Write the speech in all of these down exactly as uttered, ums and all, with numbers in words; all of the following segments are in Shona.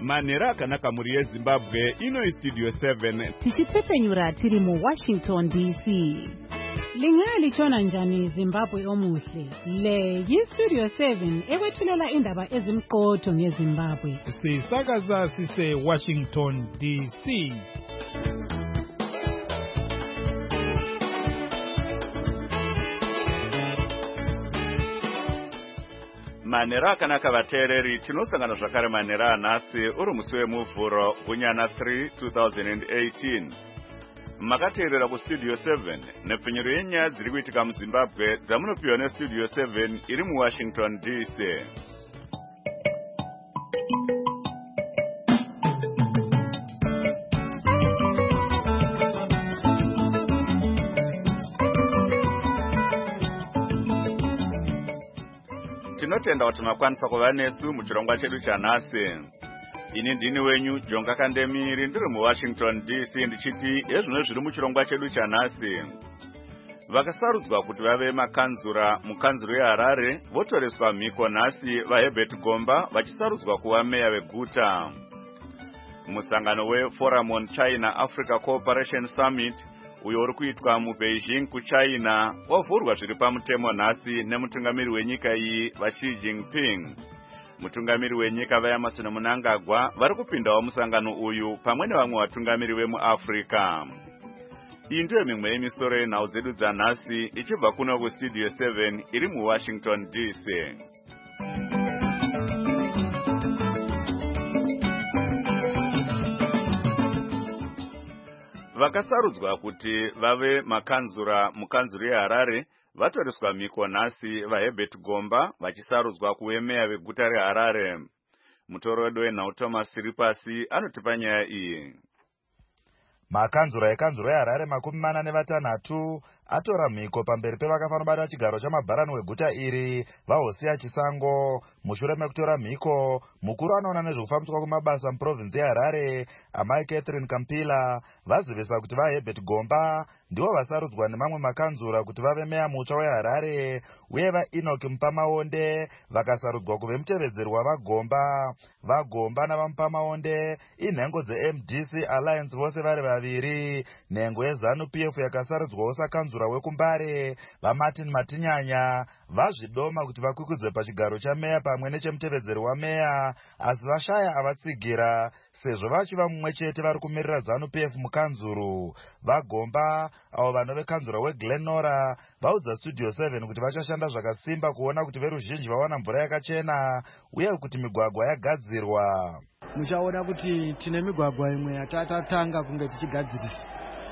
Manera akanaka muri yeZimbabwe ino Studio seven. Tichipfepenyura tiri mu Washington D C. Lingali chona njani Zimbabwe omuhle. Le yi Studio seven ewethulela indaba ezimqotho ngeZimbabwe. Sisakaza sise Washington D C. Manera akanaka vateereri tinosangana zvakare manera anhasi uri musi wemuvhuro gunyana three two thousand eighteen. Makateerera kuStudio seven nepfinyiro yenyaya dziri kuitika muZimbabwe dzamunopiwa neStudio seven iri muWashington D C. Tinotenda kuti makwanisa kuva nesu muchirongwa chedu chanhasi. Ini ndini wenyu Jonga Kandemiri ndiri muWashington D C ndichiti ezvino zviri muchirongwa chedu chanhasi. Vakasarudzwa kuti vave makanzura mukanzuro yeHarare votoreswa mhiko nhasi vaHerbert Gomba vachisarudzwa kuva meya veguta. Musangano weForum on China Africa Cooperation Summit uyo uri kuitwa muBeijing kuChina wavhurwa zviri pamutemo nhasi nemutungamiri wenyika iyi vaXi Jinping. Mutungamiri wenyika vaEmmerson Mnangagwa vari kupindawo musangano uyu pamwe nevamwe vatungamiri vemuAfrica. Iyi ndiyo mimwe yemisoro yenhau dzedu dzanhasi ichibva kuno kuStudio seven iri muWashington D C. Vakasarudzwa kuti vave makanzura mukanzuro yeHarare vatoreswa mhiko nhasi vaHerbert Gomba vachisarudzwa kuve meya veguta reHarare. Mutoro wenhau Thomas Siripasi anotipa nyaya iyi. Makanzura ekanzuro yeHarare makumi mana nevatanhatu atora mhiko pamberi pevakafanira bata chigaro chamabharani weguta iri vaHosia Chisango. Mushure mekutora mhiko, mukuru anoona nezvekufambiswa kwemabasa muprovinsi yeHarare amai Catherine Kampila vazivisa kuti vaHerbert Gomba ndivo vasarudzwa nemamwe makanzura kuti vave meya mutsva weHarare, uye vaEnoch Mupamaonde vakasarudzwa kuve mutevedzeri wavaGomba. VaGomba navaMupamaonde inhengo dzeM D C Alliance vose vari vaviri. Nhengo yeZanu P F yakasarudzwawo sakanzura wekuMbare vaMartin Matinyanya vazvidoma kuti vakwikwidzwe pachigaro chameya pamwe nechemutevedzeri wameya, asi vashaya avatsigira sezvo vachiva mumwe chete vari kumirira Zanu P F mukanzuru. VaGomba avo vanove kanzura weGlenora vaudza Studio seven kuti vachashanda zvakasimba kuona kuti veruzhinji vawana mvura yakachena uye kuti migwagwa yagadzirwa. Muchaona kuti tine migwagwa imwe yatatatanga kunge tichigadzirisa.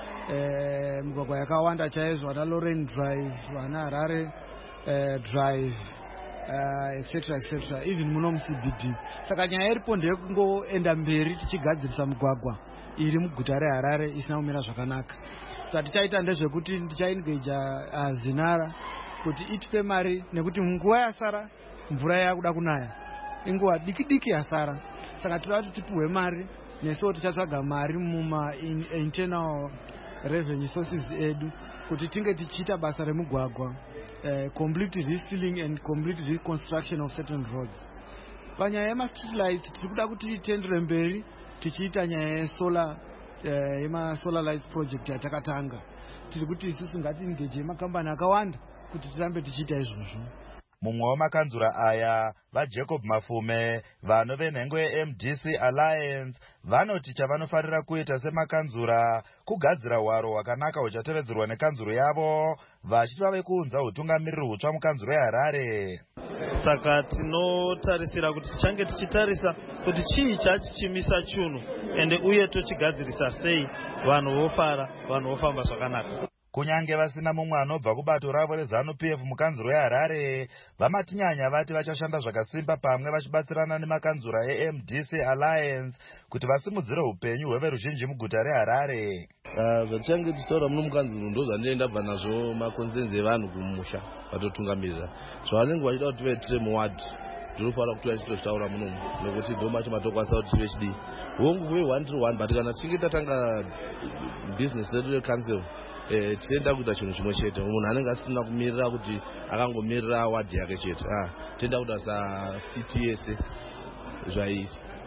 Eh, migwagwa yakawanda chaizvo, ana Lorraine Drive, ana Harare eh, Drive, uh, etc etc even muno mu C B D. Saka nyaya iripo ndeyekungoenda mberi tichigadzirisa migwagwa iri muguta reHarare isina kumira zvakanaka. Saka tichaita ndezvekuti ndichaengage uh, Zinara kuti itipe mari nekuti nguva yasara mvura yakuda kunaya. Inguva diki diki yasara. Saka tinoda kuti tipuwe mari neso tichatsvaga mari muma in, internal revenue sources edu kuti tinge tichiita basa remugwagwa, uh, complete refilling and complete reconstruction of certain roads. Panyaya yema street lights tiri kuda kuti tendere mberi tichiita nyaya yesolar uh, yema solar lights project yatakatanga. Tiri kuti isusu ngati engage makambani akawanda kuti tirambe tichiita izvozvo. Mumwe wamakanzura aya vaJacob Mafume vanove nhengo yeM D C Alliance vanoti chavanofarira kuita semakanzura kugadzira hwaro hwakanaka huchatevedzerwa nekanzuro yavo, vachiti vave kuunza utungamiriri hutsva mukanzuro yeHarare. Saka tinotarisira kuti tichange tichitarisa kuti chii chachichimisa chunhu ende uye tochigadzirisa sei vanhu vofara, vanhu vofamba zvakanaka. Kunyange vasina mumwe anobva kubato ravo reZanu P F mukanzuro yeHarare, vaMatinyanya vati vachashanda zvakasimba pamwe vachibatsirana nemakanzura eM D C Alliance kuti vasimudzire upenyu hweveruzhinji muguta reHarare. Zvachange tichitaura muno mukanzuro ndozvandinoenda bva nazvo makonzenzi evanhu kumusha vatotungamirira. Zvavanenge vachida kuti tive tiri muwadi ndinofanira kuti vachitotaura muno nekuti ndoma chamatokwanisa kuti tive chidii. Hongu kuve one tiri one, but kana tichinge tatanga business redu recouncil eh tienda kuita chinhu chimwe chete. Munhu anenge asina kumirira kuti akangomirira wadi yake chete. Ah, tienda kuita sa C T S zvaizvi.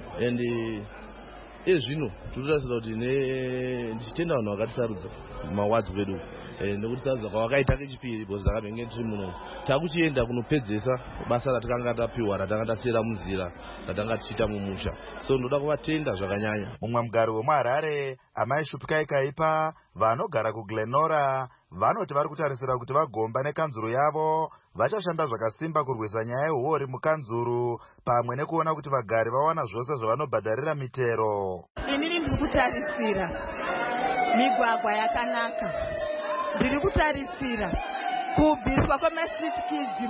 and ezvino tinotarisira kuti ndichitenda vanhu vakatisarudza mawadzi pedu nekuti sarudza kwavakaita kechipiri because takabenge tiri muno takuchienda kunopedzesa basa ratakanga tapiwa ratanga tasiyera munzira ratanga tichiita mumusha, so ndoda kuvatenda zvakanyanya. Mumwe mugari wemuHarare Amai Shupikai Kaipa vanogara kuGlenora vanoti vari kutarisira kuti vagomba nekanzuru yavo vachashanda zvakasimba kurwisa nyaya yehuori mukanzuru pamwe nekuona kuti vagari vawana zvose zvavanobhadharira mitero. Inini ndiri kutarisira migwagwa yakanaka, ndiri kutarisira kubviswa kwemastreet kids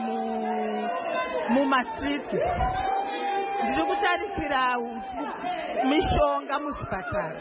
mumastriti, ndiri kutarisira mishonga muzvipatara.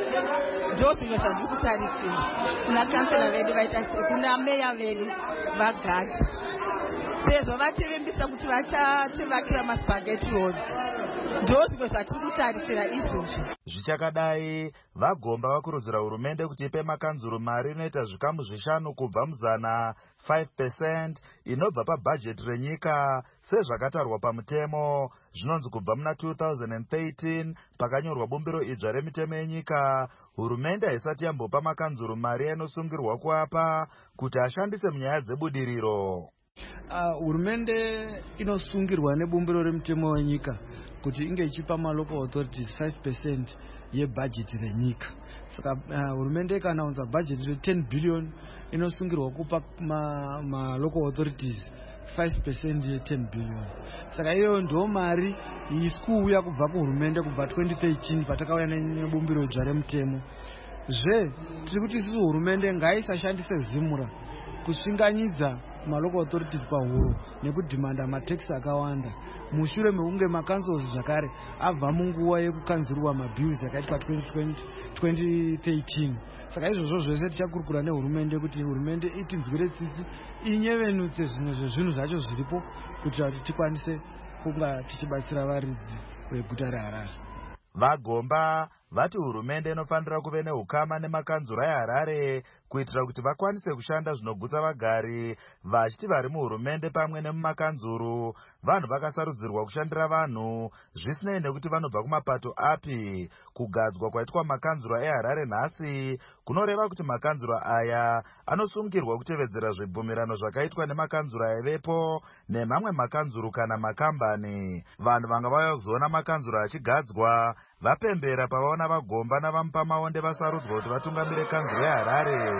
Ndo zvimwe zvandiri kutarisira kuna kansela vedu vaita kuna meya vedu vagati, sezvo vativimbisa kuti vachativakira maspageti roads. Ndo zvimwe zvatiri kutarisira izvozvo. Zvichakadai vagomba vakurudzira hurumende kuti ipe makanzuru mari inoita zvikamu zvishanu kubva muzana five percent inobva pabhajeti renyika sezvakatarwa pamutemo. Zvinonzi kubva muna two thousand thirteen pakanyorwa bumbiro idzva remitemo yenyika, hurumende haisati yambopa makanzuru mari yanosungirwa kuapa kuti ashandise munyaya dzebudiriro. Hurumende uh, inosungirwa nebumbiro remutemo wenyika kuti inge ichipa malocal authorities five percent yebhajeti renyika. Saka hurumende uh, ikanaunza bhajeti re ten billion inosungirwa kupa ma, ma local authorities five percent ye ten billion. Saka iyo ndo mari isikuuya kubva kuhurumende kubva twenty thirteen patakauya nebumbiro idzva remutemo. Zve tiri kuti isusu hurumende ngaisashandise zimura kusvinganyidza malocal authorities pahuro nekudhimanda mataxi akawanda mushure mekunge makanzels zvakare abva munguva yekukanzurwa mabills yakaitwa twenty thirteen. Saka izvozvo zvese tichakurukura nehurumende kuti hurumende itinzwire tsitsi inyevenutse zvimwe zvezvinhu zvacho zviripo kuitira kuti tikwanise kunga tichibatsira varidzi veguta reHarare. Vagomba vati hurumende inofanira kuve neukama nemakanzura eHarare kuitira kuti vakwanise kushanda zvinogutsa vagari, vachiti vari muhurumende pamwe nemumakanzuru vanhu vakasarudzirwa kushandira vanhu zvisinei nekuti vanobva kumapato api. Kugadzwa kwaitwa makanzura eHarare nhasi kunoreva kuti makanzura aya anosungirwa kutevedzera zvibvumirano zvakaitwa nemakanzura aivepo nemamwe makanzuru kana makambani. Vanhu vanga vauya kuzoona makanzura achigadzwa vapembera pavaona vagomba navamupa maonde vasarudzwa kuti vatungamire kanzuru yeHarare.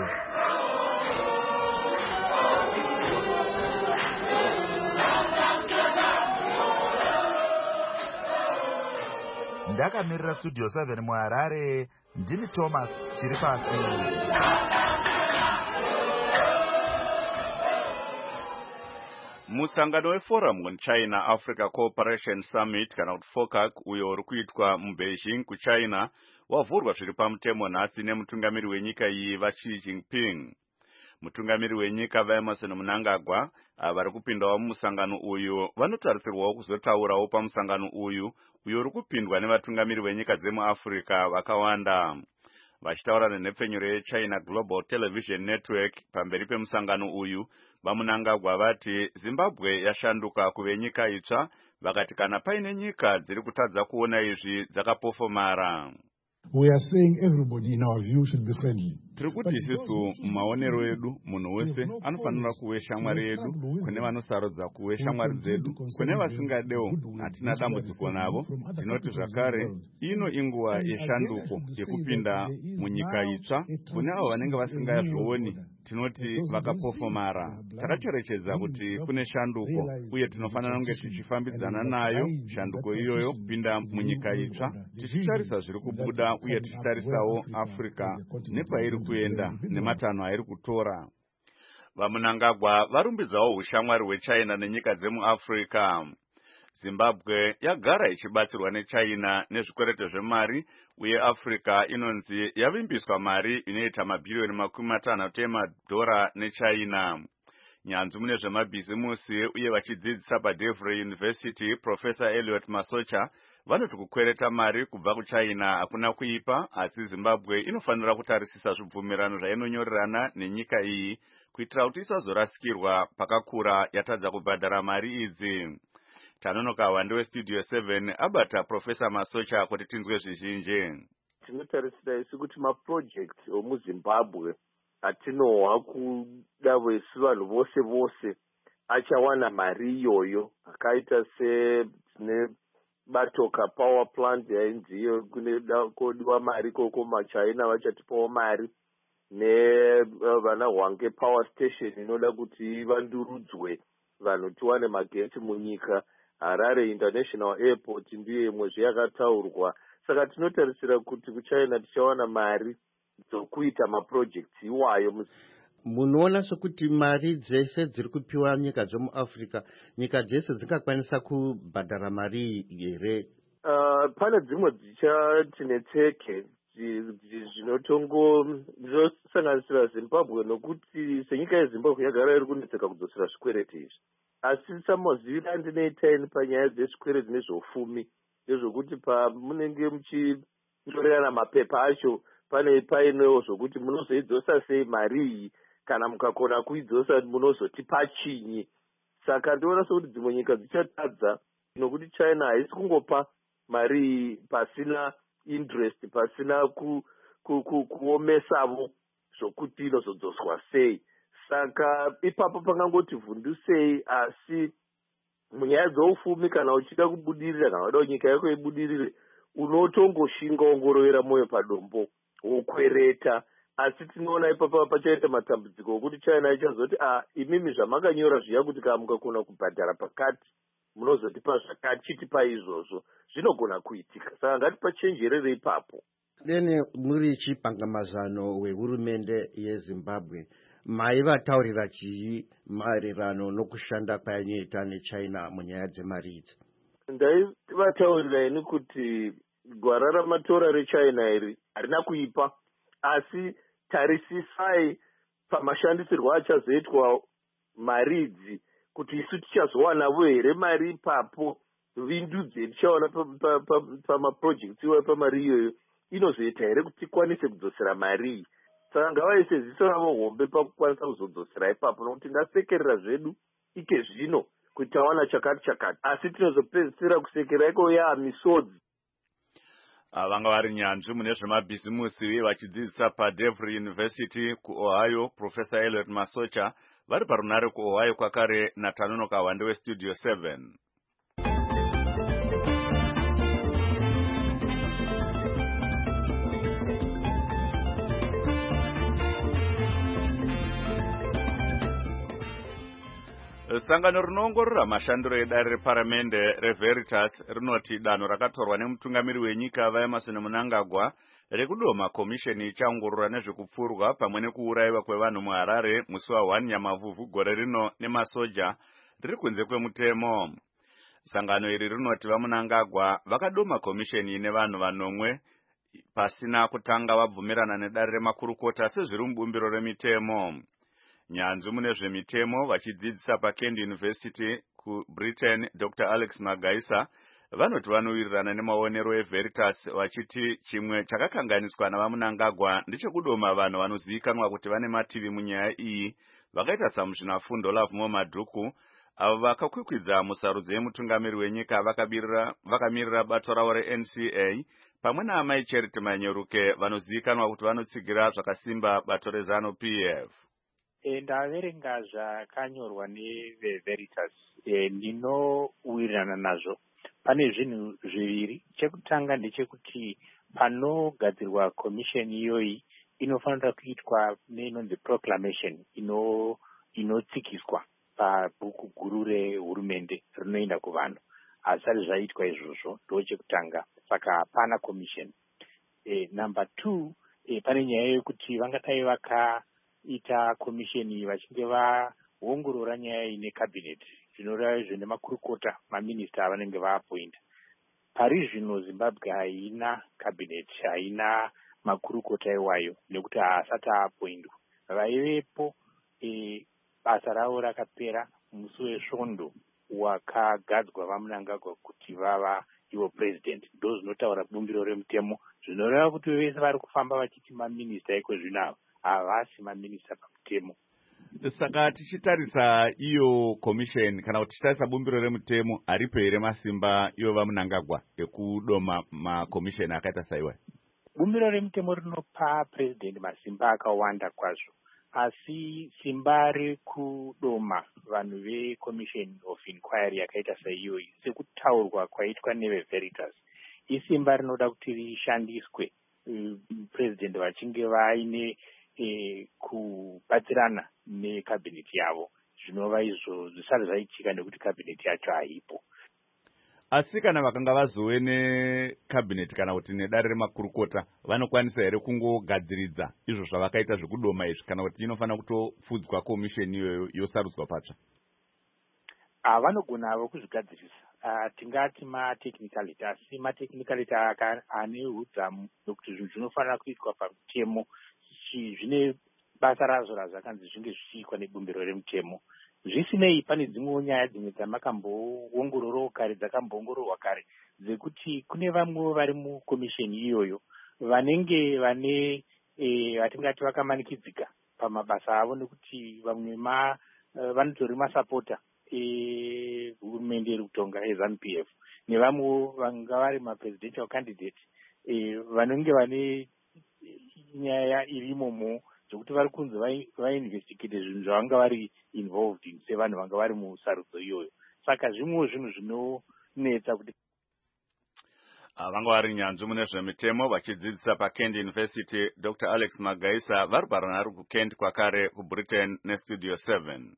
Ndakamirira studio seven muHarare, ndini Thomas Chiripasi. Musangano weForum on China Africa Cooperation Summit kana kuti FOCAC uyo uri kuitwa muBeijing kuChina wavhurwa zviri pamutemo nhasi nemutungamiri wenyika iyi vaXi Jinping. Mutungamiri wenyika vaEmerson Mnangagwa vari kupindawo mumusangano uyu vanotarisirwawo kuzotaurawo pamusangano uyu uyo uri kupindwa nevatungamiri venyika dzemuAfrica vakawanda. Vachitaura nenhepfenyuro yeChina Global Television Network pamberi pemusangano uyu, vaMnangagwa vati Zimbabwe yashanduka kuve nyika itsva, vakati kana paine nyika dziri kutadza kuona izvi dzakapofomara. We are saying everybody in our view should be friendly. Tiri kuti isusu mumaonero edu munhu wese anofanira kuve shamwari yedu, kune vanosarudza kuve shamwari dzedu, kune vasingadewo hatina dambudziko navo. Tinoti zvakare ino inguva yeshanduko yekupinda munyika itsva, kune avo vanenge vasingazvioni tinoti vakapofomara. Takacherechedza kuti kune shanduko uye tinofanira kunge tichifambidzana nayo shanduko iyoyo kupinda munyika itsva, tichitarisa zviri kubuda uye tichitarisawo Africa nepairi kuenda nematanho airi kutora. VaMnangagwa varumbidzawo ushamwari hweChina nenyika dzemuAfrica. Zimbabwe yagara ichibatsirwa neChina nezvikwereti zvemari uye Africa inonzi yavimbiswa mari inoita mabhirioni makumi matanhatu emadhora neChina. Nyanzvi mune zvemabhizimusi uye vachidzidzisa paDevry University, Professor Elliot Masocha vanoti kukwereta mari kubva kuChina hakuna kuipa, asi Zimbabwe inofanira kutarisisa zvibvumirano zvainonyorerana nenyika iyi kuitira kuti isazorasikirwa pakakura yatadza kubhadhara mari idzi. Tanonoka wandiwe Studio seven abata Professor Masocha kuti tinzwe zvizhinji. Tinotarisira isi kuti maprojects omuZimbabwe atinohwa kuda vesi vanhu vose vose achawana mari iyoyo, akaita sene Batoka power plant yainziyo kuneda kodiwa mari koko maChina vachatipawo mari, nevana Hwange power station inoda kuti vandurudzwe vanhu tiwane magetsi munyika. Harare International Airport ndiyo imwe zveyakataurwa. Saka tinotarisira kuti kuChina tichawana mari dzokuita maprojects iwayo. Munoona sokuti mari dzese dziri kupiwa nyika dzomuAfrica, nyika dzese dzingakwanisa kubhadhara mari here? Uh, pane dzimwe dzichati netseke zvinotongo dzinosanganisira Zimbabwe, nokuti senyika yeZimbabwe yagara iri kunetseka kudzosera zvikwereti izvi. Asi samazivira ndinoitaini panyaya dzezvikwereti nezveufumi ndezvokuti pamunenge muchinyorerana mapepa acho pane painewo zvokuti munozoidzosa sei mari iyi, kana mukakona kuidzosa munozotipa chinyi. Saka ndiona sokuti dzimwe nyika dzichatadza, nokuti China haisi kungopa mari pasina interest, pasina ku, ku, ku, kuomesavo zvokuti inozodzoswa sei. Saka ipapo pangangoti vhundusei, asi munyaya dzoufumi kana uchida kubudirira kana wada nyika yako ibudirire, unotongoshinga ongorovera moyo padombo wokwereta. Asi tinoona ipapo pachaita matambudziko okuti China ichazoti ah, imimi zvamakanyora zviya kuti kana mukakona kubhadhara pakati munozotipa zvakati, chitipa izvozvo. Zvinogona kuitika. Saka ngatipachenjerere ipapo. Dene muri chipangamazano wehurumende yeZimbabwe, maivataurira chii maererano nokushanda kwainoita neChina munyaya dzemari idzi? Ndaivataurira ini kuti gwara ramatora reChina iri harina kuipa, asi tarisisai pamashandisirwo achazoitwa mari idzi kuti isu tichazowanavo here mari ipapo. Vindudzi tichawana pamaprojects iwayo pamari iyoyo inozoita here kuti tikwanise kudzosera mari iyi. Saka ngavaise ziso ravo hombe pakukwanisa kuzodzosera ipapo, nokuti ngasekerera zvedu ike zvino kuti tawana chakati chakati, asi tinozopedzisira kusekera iko ya misodzi. Vanga vari nyanzvi mune zvemabhizimusi vachidzidzisa paDevry University kuOhio, Professor Elliot Masocha vari parunare kuOhio kwakare naTanonoka wandiwe Studio seven. Sangano rinoongorora mashandiro edare reparamende reVeritas rinoti danho rakatorwa nemutungamiri wenyika vaEmerson Mnangagwa rekudoma komisheni ichaongorora nezvekupfurwa pamwe nekuurayiwa kwevanhu muHarare musi wa first Nyamavhuvhu gore rino nemasoja riri kunze kwemutemo. Sangano iri rinoti vaMnangagwa vakadoma komisheni ine vanhu vanomwe pasina kutanga vabvumirana nedare remakurukota sezviri mubumbiro remitemo. Nyanzvi mune zvemitemo vachidzidzisa paKent University kuBritain Doctor Alex Magaisa vanoti vanowirirana nemaonero eVeritas vachiti chimwe chakakanganiswa navaMnangagwa ndechekudoma vanhu vanozivikanwa kuti vane mativi munyaya iyi vakaita samuzvinafundo Lavumo Madhuku avo vakakwikwidza musarudzo yemutungamiri wenyika vakamirira bato ravo reN C A pamwe naamai Charity Manyeruke vanozivikanwa kuti vanotsigira zvakasimba bato reZanu P F. E, ndaverenga zvakanyorwa neVeritas e, ndinowirirana nazvo. Pane zvinhu zviviri. Chekutanga ndechekuti panogadzirwa komisheni iyoyi inofanira kuitwa neinonzi proclamation ino inotsikiswa pabhuku guru rehurumende rinoenda kuvanhu. Asati zvaitwa izvozvo ndo chekutanga. Saka hapana komisheni. E, number two, e, pane nyaya yekuti vangadai vaka ita komisheni vachinge vaongorora nyaya ine cabinet zvinoreva izvo nemakurukota maminista avanenge vaapointa. Pari zvino Zimbabwe haina cabinet, haina makurukota iwayo nekuti haasati aapoindwa. Vaivepo e, basa ravo rakapera musi wesvondo wakagadzwa vaMnangagwa kuti vava ivo president. Ndo zvinotaura bumbiro remutemo zvinoreva kuti vese vari kufamba vachiti maminista iko zvinavo havasi maminista pamutemo. Saka tichitarisa iyo commission kana kuti tichitarisa bumbiro remutemo aripo here masimba ivo vamunangagwa ekudoma makomisheni akaita saiwa? Bumbiro remutemo rinopa president masimba akawanda kwazvo, asi simba rekudoma vanhu vecommission of inquiry yakaita saiyoyi sekutaurwa kwaitwa neveVeritas isimba rinoda kuti rishandiswe president vachinge vaine E, kubatsirana nekabineti yavo, zvinova izvo zvisati zvaitika nekuti kabineti yacho haipo. Asi kana vakanga vazove nekabineti kana kuti nedare remakurukota vanokwanisa here kungogadziridza izvo zvavakaita zvekudoma izvi kana kuti inofanira kutopfudzwa komisheni iyoyo yosarudzwa patsva? Ah, vanogona avo kuzvigadzirisa. Uh, tingati matechnicality, asi matechnicality ane udzamu nokuti zvinhu zvinofanira kuitwa pamutemo zvine basa razvo razvakanzi zvinge zvichiitwa nebumbiro remutemo. Zvisinei pane dzimwewo nyaya dzimwe dzamakamboongororwa kare dzakamboongororwa kare dzekuti kune vamwewo vari mukomisheni iyoyo vanenge vane e, vatingati vakamanikidzika pamabasa avo nekuti vamwe ma uh, vanotori masapota ehurumende iri kutonga eZANU P F nevamwewo vanga vari mapresidential candidate e, vanenge vane nyaya irimomo zvokuti vari kunzi vainvestigate zvinhu zvavanga vari involved in sevanhu vanga vari musarudzo iyoyo. Saka zvimwewo zvinhu zvinonetsa kuti vanga vari nyanzvi mune zvemitemo vachidzidzisa paKent University. Doctor Alex Magaisa vari paranhare kuKent kwakare kuBritain neStudio seven.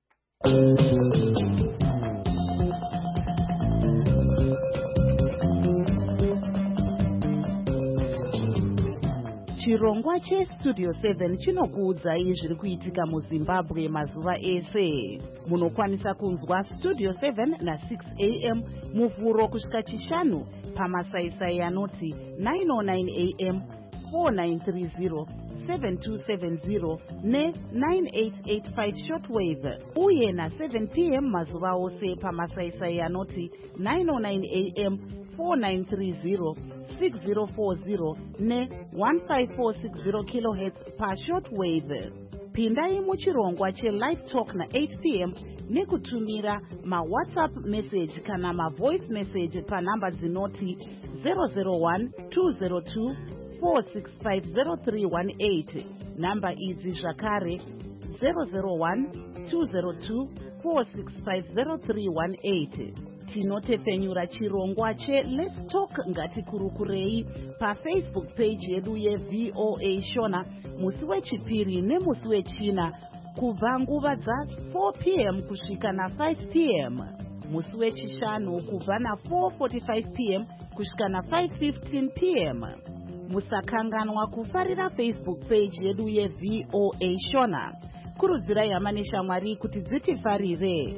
Chirongwa cheStudio seven chinokuudzai zviri kuitika muZimbabwe mazuva ese. Munokwanisa kunzwa Studio seven na six a m muvhuro kusvika chishanu pamasaisai anoti nine oh nine a m, four nine three zero, seven two seven zero ne nine eight eight five shortwave, uye na seven p m mazuva ose pamasaisai anoti nine oh nine a m, four nine three zero, six zero four zero ne one five four six zero kilohertz pa shortwave. Pindai muchirongwa cheLive Talk na eight p m nekutumira ma WhatsApp message kana ma voice message pa namba dzinoti zero zero one two zero two four six five zero three one eight. Namba idzi zvakare zero zero one two zero two four six five zero three one eight. Tinotepfenyura chirongwa che Let's Talk ngatikurukurei pa Facebook page yedu ye V O A Shona musi wechipiri nemusi wechina kubva nguva dza four p m kusvika na five p m, musi wechishanu kubva na four forty-five p m kusvika na five fifteen p m. Musakanganwa kufarira Facebook page yedu ye V O A Shona. Kurudzirai hama neshamwari kuti dzitifarire.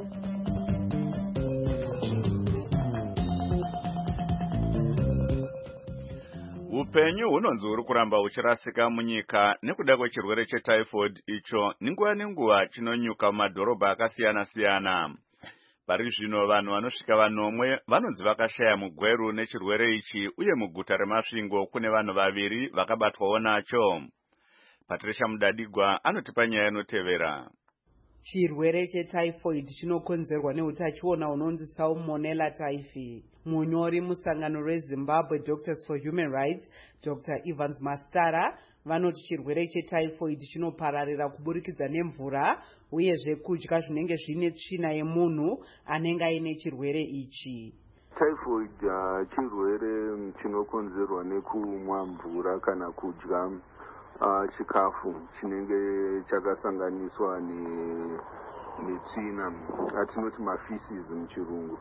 Upenyu hunonzi huri kuramba uchirasika munyika nekuda kwechirwere chetyphoid icho ninguva nenguva chinonyuka mumadhorobha akasiyana siyana. Pari zvino vanhu vanosvika vanomwe vanonzi vakashaya mugweru nechirwere ichi, uye muguta reMasvingo kune vanhu vaviri vakabatwawo nacho. Patricia Mudadigwa anotipa nyaya inotevera. Chirwere chetyphoid chinokonzerwa neutachiona unonzi Salmonella typhi. Munyori musangano reZimbabwe Doctors for Human Rights, Doctor Evans Mastara, vanoti chirwere chetyphoid chinopararira kuburikidza nemvura uyezve kudya zvinenge zvine tsvina yemunhu anenge aine chirwere ichi. Typhoid uh, chirwere chinokonzerwa nekumwa mvura kana kudya uh, chikafu chinenge chakasanganiswa ne netsvina atinoti mafeces muchirungu.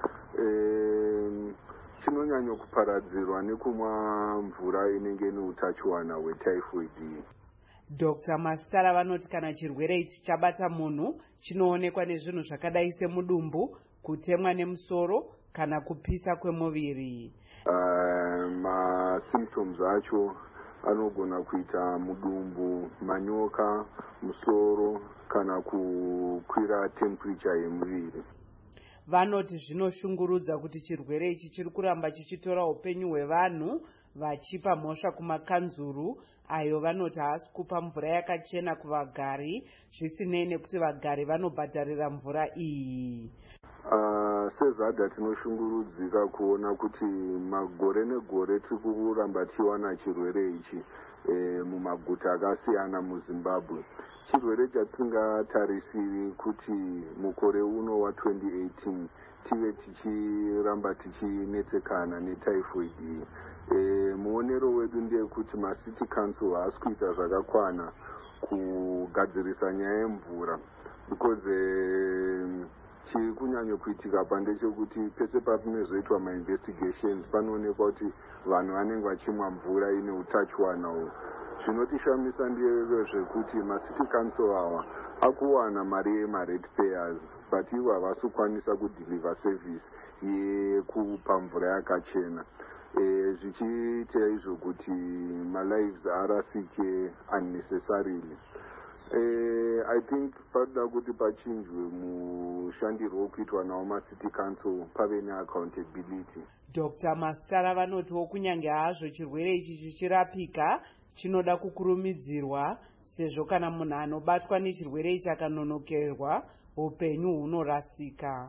E, chinonyanya kuparadzirwa nekumwa mvura inenge neutachiwana hwetyphoid. Doctor Mastara vanoti kana chirwere ichi chabata munhu chinoonekwa nezvinhu zvakadai semudumbu, kutemwa nemusoro kana kupisa kwemuviri. Uh, masymptoms acho anogona kuita mudumbu, manyoka, musoro kana kukwira temperature yemuviri. vanoti zvinoshungurudza kuti chirwere ichi chiri kuramba chichitora upenyu hwevanhu vachipa mhosva kumakanzuru ayo vanoti haasi kupa mvura yakachena kuvagari zvisinei nekuti vagari vanobhadharira mvura iyi. Uh, sezadha tinoshungurudzika kuona kuti magore negore tiri kuramba tichiwana chirwere ichi e, mumaguta akasiyana muZimbabwe. Chirwere chatisingatarisiri kuti mukore uno wa twenty eighteen tive tichiramba tichinetsekana netyphoid iyi. E, muonero wedu ndeyekuti macity council haasi kuita zvakakwana kugadzirisa nyaya yemvura because e, chiri kunyanya kuitika pandechekuti pese papinozoitwa mainvestigations panoonekwa kuti vanhu vanenge vachimwa mvura ine utachiwana. Zvinotishamisa ndezvekuti macity council awa akuwana mari yemaratepayers but ivo havasi kukwanisa kudeliver service yekupa mvura yakachena. E, zvichiita izvo kuti malives arasike unnecessarily. Uh, I think pada kuti pachinjwe mushandiro wokuitwa nawo macity council pave neaccountability. Doctor Mastara vanotiwo kunyange hazvo chirwere ichi chichirapika chinoda kukurumidzirwa sezvo kana munhu anobatwa nechirwere ichi akanonokerwa upenyu hunorasika.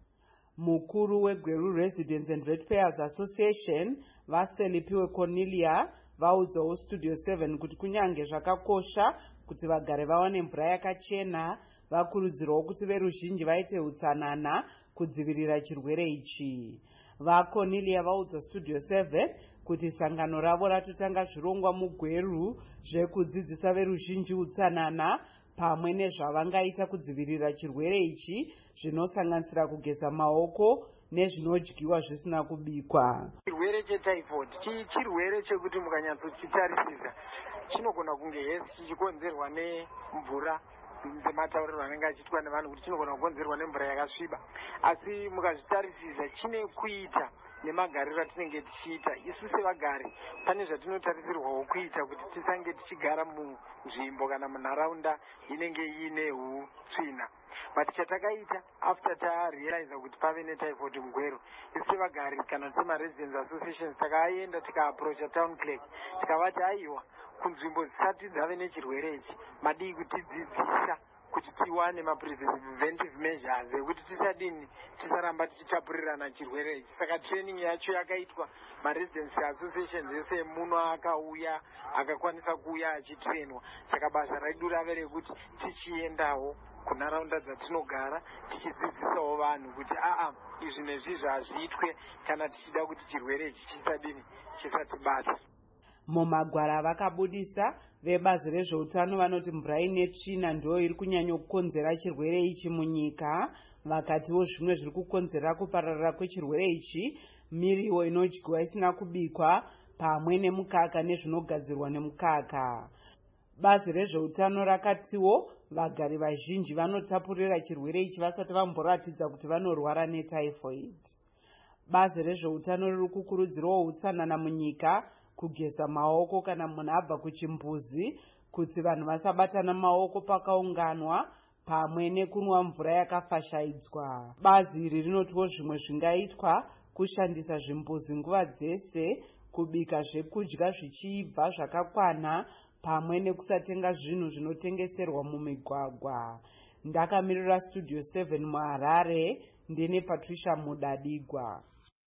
Mukuru weGweru Residents and Ratepayers Association Vaselipiwe Cornelia vaudzawo Studio seven kuti kunyange zvakakosha kuti vagare vawane mvura yakachena vakurudzirwawo kuti veruzhinji vaite utsanana kudzivirira chirwere ichi. VaCornelia vaudza Studio seven kuti sangano ravo ratotanga zvirongwa muGweru zvekudzidzisa veruzhinji utsanana pamwe nezvavangaita kudzivirira chirwere ichi zvinosanganisira kugeza maoko nezvinodyiwa zvisina kubikwa. Chirwere chetyphoid chirwere chekuti mukanyatsochitarisisa chinogona kunge hesi chichikonzerwa nemvura sematauriro anenge achiitwa nevanhu kuti chinogona kukonzerwa nemvura yakasviba, asi mukazvitarisisa chine kuita nemagariro atinenge tichiita. Isu sevagari pane zvatinotarisirwawo kuita kuti tisange tichigara munzvimbo kana munharaunda inenge iine utsvina. But chatakaita after tarealize kuti pave netyphoid muGweru, isu sevagari kana semaresidents associations takaenda tikaapproacha town clerk tikavati aiwa kunzvimbo dzisati dzave nechirwere ichi madii kutidzidzisa kuti tiwane mapreventive measures ekuti tisadini tisaramba tichitapurirana chirwere ichi. Saka training yacho yakaitwa maresidents associations ese muno akauya akakwanisa kuuya achitrainwa. Saka basa redu rave rekuti tichiendawo kunharaunda dzatinogara tichidzidzisawo vanhu kuti aa izvi nezvizvi hazviitwe kana tichida kuti chirwere ichi chisadini chisatibata. Mumagwara vakabudisa vebazi rezveutano vanoti mvura ine tsvina ndiyo iri kunyanya kukonzera chirwere ichi munyika. Vakatiwo zvimwe zviri kukonzera kupararira kwechirwere ichi miriwo inodyiwa isina kubikwa pamwe nemukaka nezvinogadzirwa nemukaka. Bazi rezveutano rakatiwo vagari vazhinji vanotapurira chirwere ichi vasati vamboratidza kuti vanorwara netyphoid. Bazi rezveutano riri kukurudzirawo utsanana munyika, kugeza maoko kana munhu abva kuchimbuzi, kuti vanhu vasabatana maoko pakaunganwa, pamwe nekunwa mvura yakafashaidzwa. Bazi iri rinotiwo zvimwe zvingaitwa kushandisa zvimbuzi nguva dzese, kubika zvekudya zvichibva zvakakwana, pamwe nekusatenga zvinhu zvinotengeserwa mumigwagwa. Ndakamirira Studio seven muHarare, ndine Patricia Mudadigwa.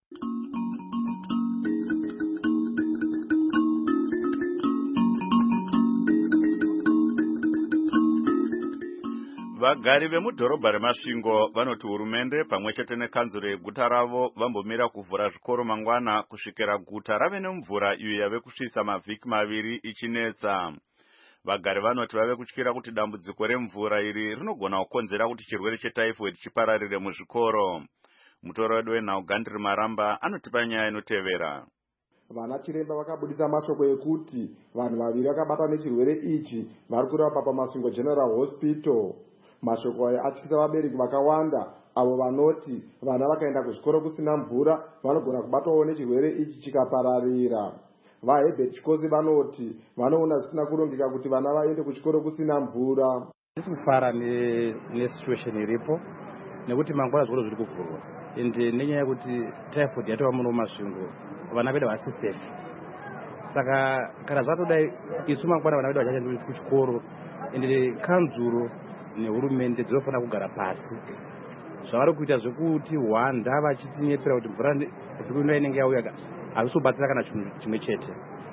Vagari vemudhorobha reMasvingo vanoti hurumende pamwe chete nekanzuro yeguta ravo vambomira kuvhura zvikoro mangwana kusvikira guta rave nemvura iyo yave kusvitsa mavhiki maviri ichinetsa. Vagari vanoti vave kutyira kuti dambudziko remvura iri rinogona kukonzera kuti chirwere chetyphoid chipararire muzvikoro. Mutori wedu wenhau Gandri Maramba anotipa nyaya inotevera. Vana chiremba vakabudisa mashoko ekuti vanhu vaviri vakabatwa nechirwere ichi vari kurapwa paMasvingo General Hospital. Mashoko aya atyisa vabereki vakawanda avo vanoti vana vakaenda kuzvikoro kusina mvura vanogona kubatwawo nechirwere ichi chikapararira. VaHerbert Chikosi vanoti vanoona zvisina kurongeka kuti vana vaende kuchikoro kusina mvura. Tiri kufara nesituation iripo nekuti mangwana zvikoro zviri kuvhurwa ende nenyaya yekuti typhoid yatova muno mumasvingo vana vedu havasi safe. Saka kana zvatodai isu mangwana vana vedu vachaenda kuchikoro ende kanzuro nehurumende dzinofanira kugara pasi zvavari kuita zvekuti hwanda vachitinyepera kuti mvura dzikuinda inenge yauya hazvisobatsira kana chinhu chimwe chete.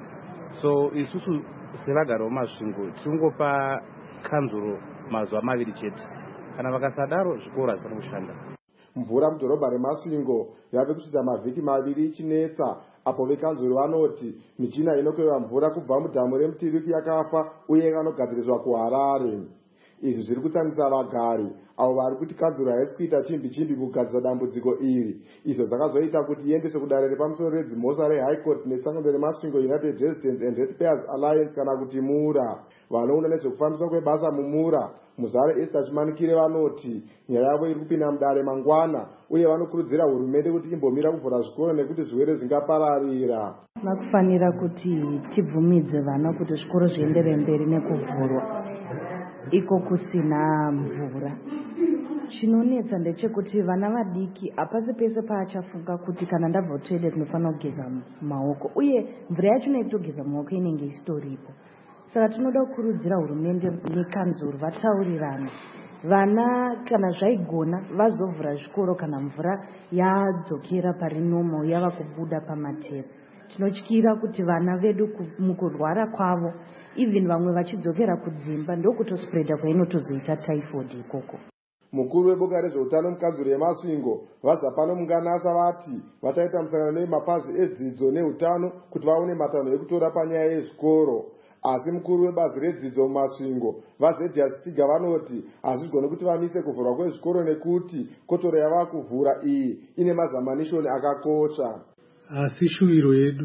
So isusu sevagari vemasvingo tiringopa kanzuro mazuva maviri chete, kana vakasadaro zvikoro hazvifana kushanda. Mvura mudhorobha remasvingo yave kusvitsa mavhiki maviri ichinetsa, apo vekanzuro vanoti michina inokweva mvura kubva mudhamu remutiriki yakafa uye ikanogadziriswa kuHarare. Izvi zviri kutsamisa vagari avo vari kuti kanzuro haisi kuita chimbi chimbi kugadzira dambudziko iri. Izvo zvakazoita kuti iendeswe kudare repamusoro redzimosa reHigh Court nesangano remasvingo United Residents and Ratepayers Alliance kana kuti Mura. Vanoona nezvekufambiswa kwebasa muMura, Muzare Esther Chimanikire vanoti nyaya yavo iri kupinda mudare mangwana uye vanokurudzira hurumende kuti imbomira kuvhura zvikoro nekuti zvirwere zvingapararira. Vakufanira kuti tibvumidze vana kuti zvikoro zvienderere mberi nekuvhurwa iko kusina mvura. Chinonetsa ndechekuti vana vadiki hapasi pese paachafunga kuti kana ndabva kutoilet ndinofanira kugeza maoko, uye mvura yacho nekutogeza maoko inenge isitoripo. Saka tinoda kukurudzira hurumende nekanzuro vataurirane. Vana kana zvaigona vazovhura zvikoro kana mvura yadzokera parinomo yava kubuda pamatepi. Tinotyira kuti vana vedu mukurwara kwavo, even vamwe vachidzokera kudzimba ndokutospreada kwainotozoita typhoid ikoko. Mukuru weboka rezveutano mukanzuro yemasvingo vazapano munganasa vati vachaita musangano nemapazi edzidzo neutano kuti vaone matanho ekutora panyaya yezvikoro. Asi mukuru webazi redzidzo mumasvingo vaZedias Tiga vanoti hazvigone kuti vamise kuvhurwa kwezvikoro nekuti kotoro yava kuvhura iyi ine mazamanishoni akakosha. Asi shuwiro yedu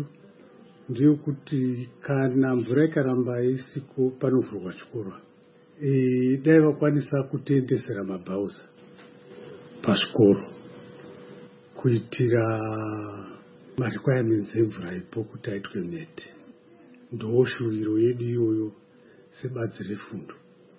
ndeyekuti kana mvura ikaramba isiko panovhurwa chikoro, e, dai vakwanisa kutendesera mabhauza pazvikoro kuitira marequirements emvura ipo kuti aitwe neti. Ndo shuwiro yedu iyoyo sebazi refundo,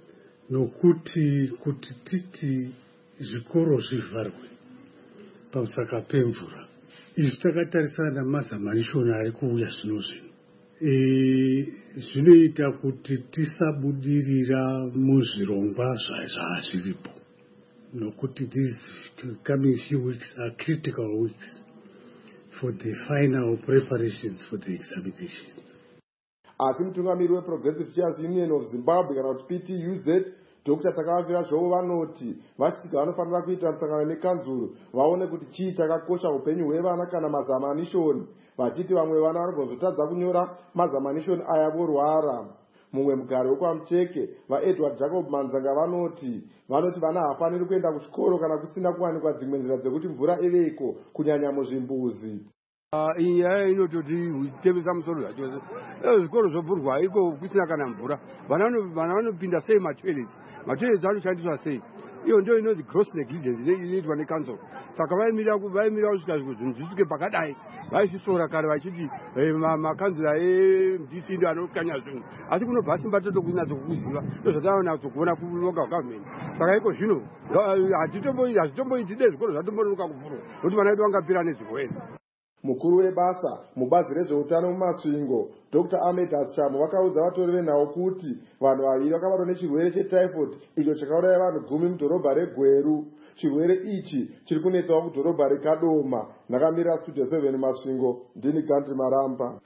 nokuti kuti titi zvikoro zvivharwe pamusaka pemvura, izvi takatarisana namazamanishoni ari kuuya zvino zvino. E, zvinoita kuti tisabudirira muzvirongwa zvazviripo, nokuti these coming few weeks are critical weeks for the final preparations for the examinations. Asi mutungamiri weProgressive Teachers Union of Zimbabwe kana kuti P T U Z Doctor Takavira Zvovo vanoti vachitika vanofanira kuita musangano nekanzuro vaone kuti chii chakakosha upenyu hwevana kana mazamanishoni, vachiti vamwe vana vanogozotadza kunyora mazamanishoni aya vorwara. Mumwe mugari wekwaMucheke vaEdward Jacob Manzanga vanoti vanoti vana hafaniri kuenda kuchikoro kana kusina kuwanikwa dzimwe nzira dzekuti mvura iveko kunyanya muzvimbuzi. Iyi yaya inototi tevesa musoro zvacho zvikoro zvobvurwa iko kusina kana mvura, vana vanopinda sei matoilets, matoilets anoshandiswa sei? Iyo ndio inonzi gross negligence inoitwa nekanzuro. Saka vaimira vaimira kusvika zvinhu zvisvike pakadai vaisvisora kare vachiti makanzura eM D C ndio anokanya zvinhu, asi kunobva simba toto kunyatsokuziva ndozvataonatsokuona kulocal government. Saka iko zvino hazvitomboiti dei zvikoro zvatombononoka kuvhurwa nokuti vana vedu vangapira nezvirwere. Mukuru webasa mubazi rezveutano mumasvingo Doctor Ahmed Hashamo vakaudza vatori venhau kuti vanhu vaviri vakabatwa nechirwere chetyphoid icho chakauraya vanhu gumi mudhorobha reGweru. Chirwere ichi chiri kunetsawo kudhorobha reKadoma. Ndakamira Studio seven Masvingo, ndini Gandhi Maramba.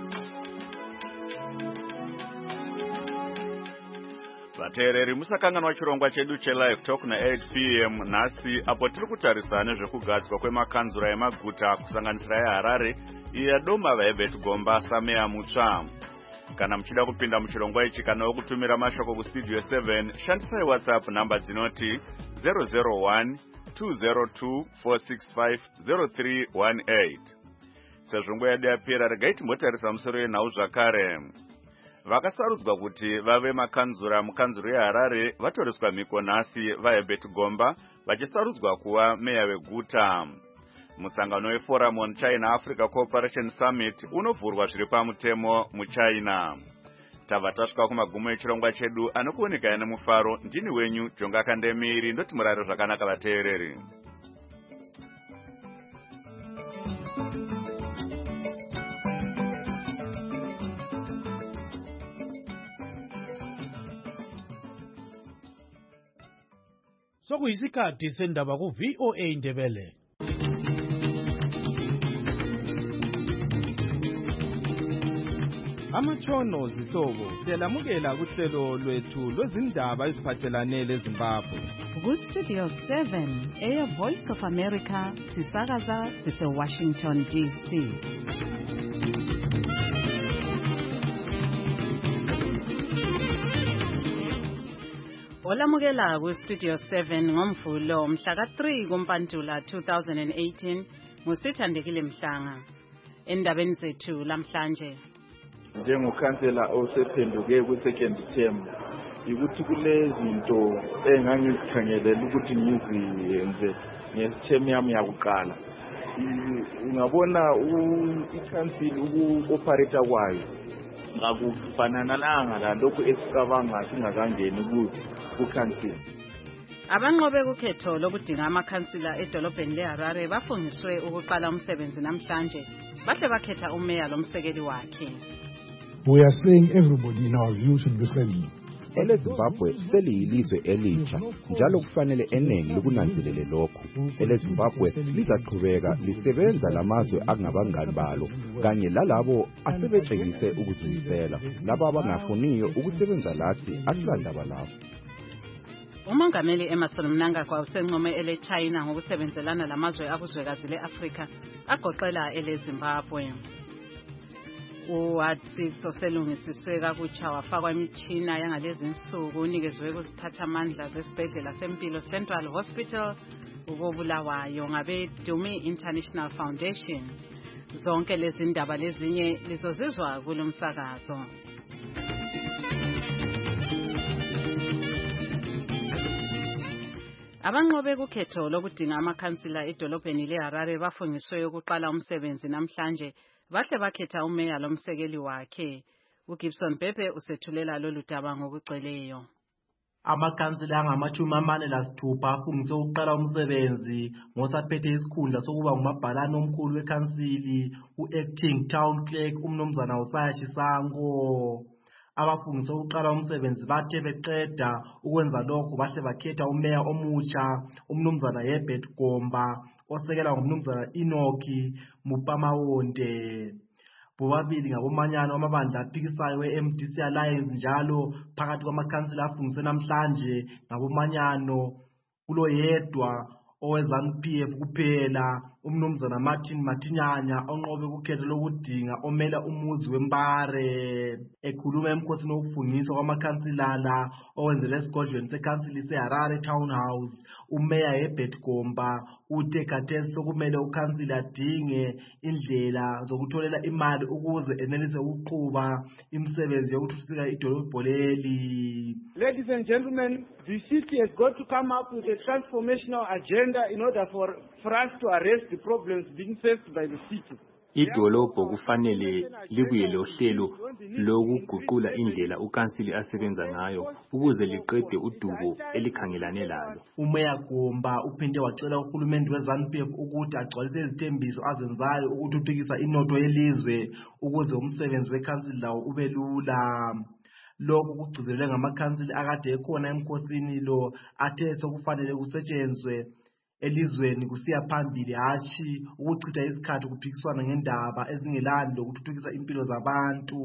Vateereri musakanganwa chirongwa chedu chelive talk na-eight p m nhasi apo tiri kutarisana nezvekugadzwa kwemakanzura emaguta kusanganisira eHarare, iyaDoma, vaHerbert Gomba, Samea Mutsva. Kana muchida kupinda muchirongwa ichi kana kutumira mashoko kustudio seven, shandisai WhatsApp namba dzinoti zero zero one two zero two four six five zero three one eight. Sezvo nguva yedu yapera, regai timbotarisa musoro yenhau zvakare. Vakasarudzwa kuti vave makanzura mukanzuro yeHarare vatoreswa mhiko nhasi vaHerbert Gomba vachisarudzwa kuva meya weguta. Musangano weForum on China Africa Cooperation Summit unovhurwa zviri pamutemo muChina. tabva tasvika kumagumo echirongwa chedu anokuonekana nemufaro. Ndini wenyu Jonga Kandemiri, ndoti murare zvakanaka vateereri. Sokuyisikhathi sendaba ku V O A Ndebele. Amatshono zihlobo siyalamukela kuhlelo lwethu lwezindaba eziphathelane leZimbabwe. Ku-Studio seven, Air Voice of America, sisakaza sise-Washington D C. Olamukela ku-Studio seven ngomvulo mhla ka three kuMpantula two thousand eighteen ngusithandekile Mhlanga. Endabeni zethu lamhlanje. Njengokhansela osephenduke ku-second term ukuthi kulezinto engangizikhangelela ukuthi ngiziyenze nge-term yami yakuqala. Ngabona i-council uku-operate kwayo ngakufananalanga lalokhu esicabanga singakangeni ku-council. Abanqobe kukhetho lokudinga amakhansila edolobheni leHarare bafungiswe ukuqala umsebenzi namhlanje. Bahle bakhetha umeya lomsekeli wakhe. We are saying everybody in our view should be friendly. EleZimbabwe seliyilizwe elitsha njalo kufanele eningi lokunanzelele lokho. EleZimbabwe lizaqhubeka lisebenza lamazwe angabangani balo kanye lalabo asebetshengise ukuzimisela. Laba abangafuniyo ukusebenza lathi asilandaba lapho. Umongameli Emmerson Mnangagwa usencome ele-China ngokusebenzelana lamazwe akuzwekazi le-Afrika agoqela ele-Zimbabwe. U-Adsiso selungisiswe kakutsha wafakwa imitshina yangalezi insuku unikezwe kuziphatha amandla zesibhedlela sempilo Central Hospital ukoBulawayo ngabe Dumi International Foundation. Zonke lezi ndaba lezinye lizozizwa kulomsakazo. Abanqobe kukhetho lokudinga amakhansila edolobheni leHarare bafungiswe ukuqala umsebenzi namhlanje. Bahle bakhetha umeya lomsekeli wakhe. uGibson Pepe usethulela lolu daba ngokugcweleyo. Amakhansila angamashumi amane lasithupha afungiswe ukuqala umsebenzi ngosaphethe isikhundla sokuba ngumabhalane omkhulu wekhansili u-acting town clerk umnumzana uSaya Chisango. Abafungiswe ukuqala umsebenzi bathe beqeda ukwenza lokho bahle bakhetha umeya omutsha umnumzana Herbert Gomba osekela ngumnumzana Enoki Mupamawonde. Bobabili ngabomanyano amabandla aphikisayo we-M D C Alliance njalo phakathi kwamakhansila afungiswe namhlanje ngabomanyano kuloyedwa owe-ZANU P F kuphela umnumzana Martin Matinyanya onqobe kukhetho lokudinga omela umuzi weMbare. Ekhuluma emkhosini wokufungiswa kwamakhansilala owenzele esigodlweni sekhansili seHarare Town House, umeya Herbert Gomba uthe khathesi sokumele ukhansili adinge indlela zokutholela imali ukuze enelise ukuqhuba imisebenzi yokuthuthukisa idolobho leli. Ladies and gentlemen, the city has got to come up with a transformational agenda in order for, for us to arrest the problems being faced by the city. Idolobho kufanele libuye lohlelo lokuguqula indlela ukansili asebenza ngayo ukuze liqede udubo elikhangelane lalo. Umeya Gomba uphinde wacela uhulumende we-ZANU P F ukuthi agcwalise izithembiso azenzayo ukuthuthukisa inotho yelizwe ukuze umsebenzi wekhansili lawo ube lula. Lokhu kugcizelwe ngamakhansili akade ekhona emkhosini lo athe sokufanele kusetshenzwe elizweni kusiya phambili hashi ukuchitha isikhathi kuphikiswana ngendaba ezingelani lokuthuthukisa impilo zabantu.